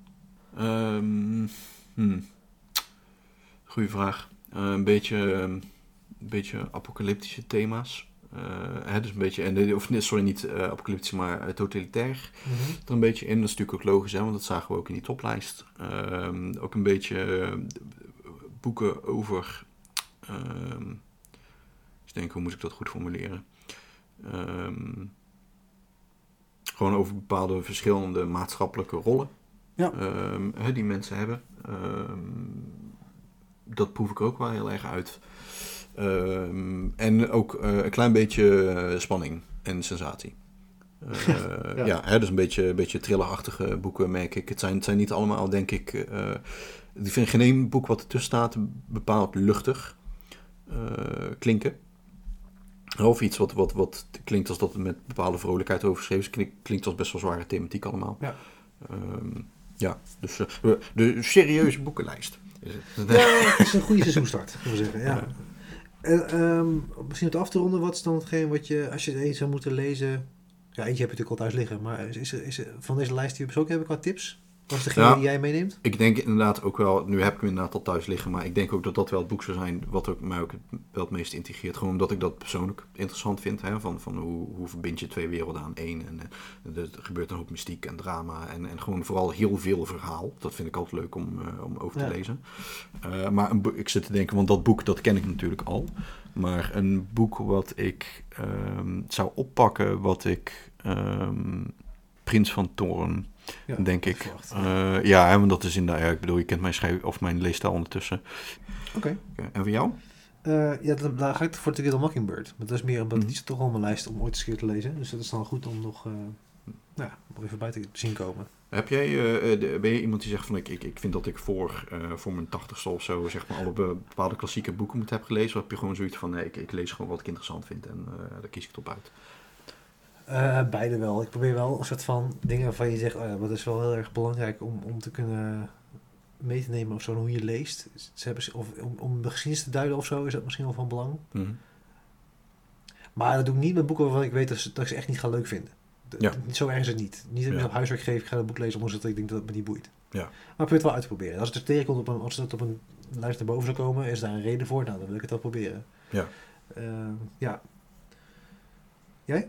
Goeie vraag. Een beetje apocalyptische thema's. Dus een beetje, niet apocalyptisch, maar totalitair. Mhm. Er een beetje in. Dat is natuurlijk ook logisch, want dat zagen we ook in die toplijst. Ook een beetje boeken over... ik denk, hoe moet ik dat goed formuleren? Gewoon over bepaalde verschillende maatschappelijke rollen. Ja. Die mensen hebben. Dat proef ik er ook wel heel erg uit. En ook een klein beetje spanning en sensatie. Dus een beetje thrillerachtige boeken, merk ik. Het zijn niet allemaal, denk ik... ik vind geen één boek wat ertussen staat bepaald luchtig klinken. Of iets wat klinkt als dat met bepaalde vrolijkheid overgeschreven is. Klinkt als best wel zware thematiek allemaal. Ja. Dus de serieuze boekenlijst. Het is een goede seizoenstart, moeten we zeggen. Ja. Misschien om af te ronden, wat is dan hetgeen wat je, als je het eens zou moeten lezen... Ja, eentje heb je natuurlijk al thuis liggen, maar is er van deze lijst die we besproken hebben qua tips? Wat is degene die jij meeneemt? Ik denk inderdaad ook wel, nu heb ik hem inderdaad al thuis liggen, maar ik denk ook dat dat wel het boek zou zijn wat ook mij ook wel het meest integreert. Gewoon omdat ik dat persoonlijk interessant vind. Van hoe verbind je twee werelden aan één. En er gebeurt een hoop mystiek en drama en gewoon vooral heel veel verhaal. Dat vind ik altijd leuk om over te lezen. Maar ik zit te denken, want dat boek dat ken ik natuurlijk al. Maar een boek wat ik zou oppakken, wat ik... Prins van Thorn... Ja, denk ik. Want dat is inderdaad... ik bedoel, je kent mijn leesstijl ondertussen. Oké. En voor jou? Dan ga ik voor To Kill a Mockingbird. Maar dat is meer die is toch al op mijn lijst om ooit eens een keer te lezen. Dus dat is dan goed om nog even bij te zien komen. Ben je iemand die zegt van ik vind dat ik voor mijn 80ste of zo zeg maar alle bepaalde klassieke boeken moet hebben gelezen? Of heb je gewoon zoiets van ik lees gewoon wat ik interessant vind en daar kies ik het op uit? Beide wel. Ik probeer wel een soort van dingen waarvan je zegt, dat is wel heel erg belangrijk om te kunnen mee te nemen of zo, hoe je leest. Of om de geschiedenis te duiden of zo, is dat misschien wel van belang. Mm-hmm. Maar dat doe ik niet met boeken waarvan ik weet dat ik ze echt niet ga leuk vinden. Zo erg is het niet. Niet dat ik me op huiswerk geef, ik ga een boek lezen omdat ik denk dat het me niet boeit. Ja. Maar ik probeer het wel uit te proberen. Als het er tegenkomt, als het op een lijst naar boven zou komen, is daar een reden voor, nou dan wil ik het wel proberen. Ja. Jij?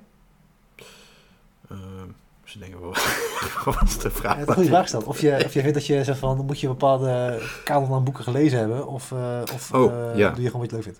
Ze denken wel wat is de vraag? Het is een goede vraag stellen. Of je vindt dat je zegt van, dan moet je een bepaalde kader aan boeken gelezen hebben, of doe je gewoon wat je leuk vindt?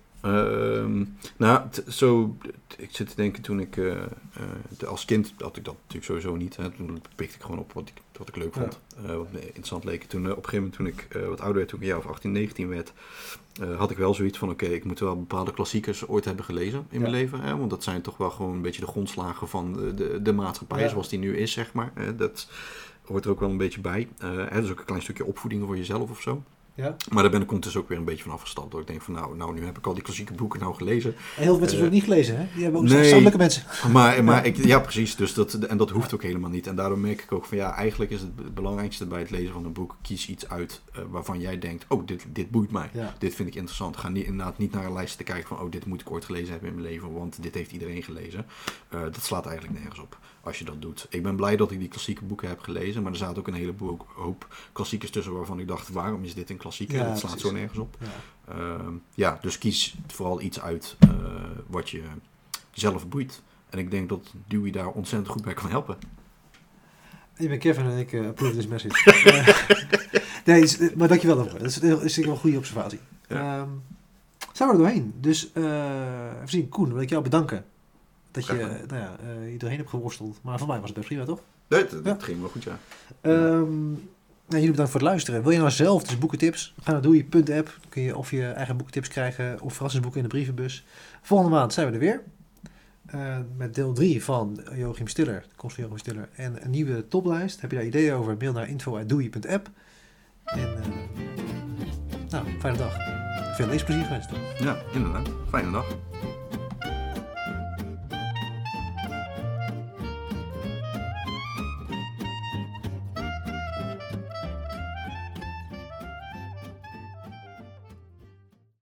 Ik zit te denken toen ik als kind had ik dat natuurlijk sowieso niet. Hè. Toen pikte ik gewoon op wat ik leuk vond, wat me interessant leek. Toen op een gegeven moment toen ik wat ouder werd, toen ik een jaar of 18, 19 werd, had ik wel zoiets van ik moet wel bepaalde klassiekers ooit hebben gelezen in mijn leven. Hè, want dat zijn toch wel gewoon een beetje de grondslagen van de maatschappij zoals die nu is, zeg maar. Dat hoort er ook wel een beetje bij. Dus ook een klein stukje opvoeding voor jezelf of zo. Ja. Maar daar ben ik ondertussen ook weer een beetje van afgestapt. Dat ik denk van nu heb ik al die klassieke boeken gelezen. En heel veel mensen hebben het niet gelezen, hè? Die hebben ook standelijke mensen. Maar precies. Dus dat hoeft ook helemaal niet. En daarom merk ik ook van eigenlijk is het belangrijkste bij het lezen van een boek. Kies iets uit waarvan jij denkt, dit boeit mij. Ja. Dit vind ik interessant. Ga inderdaad niet naar een lijst te kijken van dit moet ik ooit gelezen hebben in mijn leven. Want dit heeft iedereen gelezen. Dat slaat eigenlijk nergens op als je dat doet. Ik ben blij dat ik die klassieke boeken heb gelezen. Maar er zaten ook een heleboel hoop klassiekers tussen waarvan ik dacht, waarom is dit een klassieker? Ja, dat slaat zo nergens op. Ja. Dus kies vooral iets uit wat je zelf boeit. En ik denk dat Dewey daar ontzettend goed bij kan helpen. Ik ben Kevin en ik approve this message. Maar dankjewel daarvoor. Dat is wel een goede observatie. Ja. Zijn we er doorheen. Dus even zien, Koen, wil ik jou bedanken. Dat je je doorheen hebt geworsteld. Maar voor mij was het best prima, toch? Nee, dat ging wel goed, ja. Jullie bedankt voor het luisteren. Wil je nou zelf dus boekentips? Ga naar doei.app. Dan kun je of je eigen boekentips krijgen of verrassingsboeken in de brievenbus. Volgende maand zijn we er weer. Met deel 3 van Joachim Stiller, de komst van Joachim Stiller. En een nieuwe toplijst. Heb je daar ideeën over? Mail naar info@doei.app. En fijne dag. Veel leesplezier gewenst. Ja, inderdaad. Fijne dag.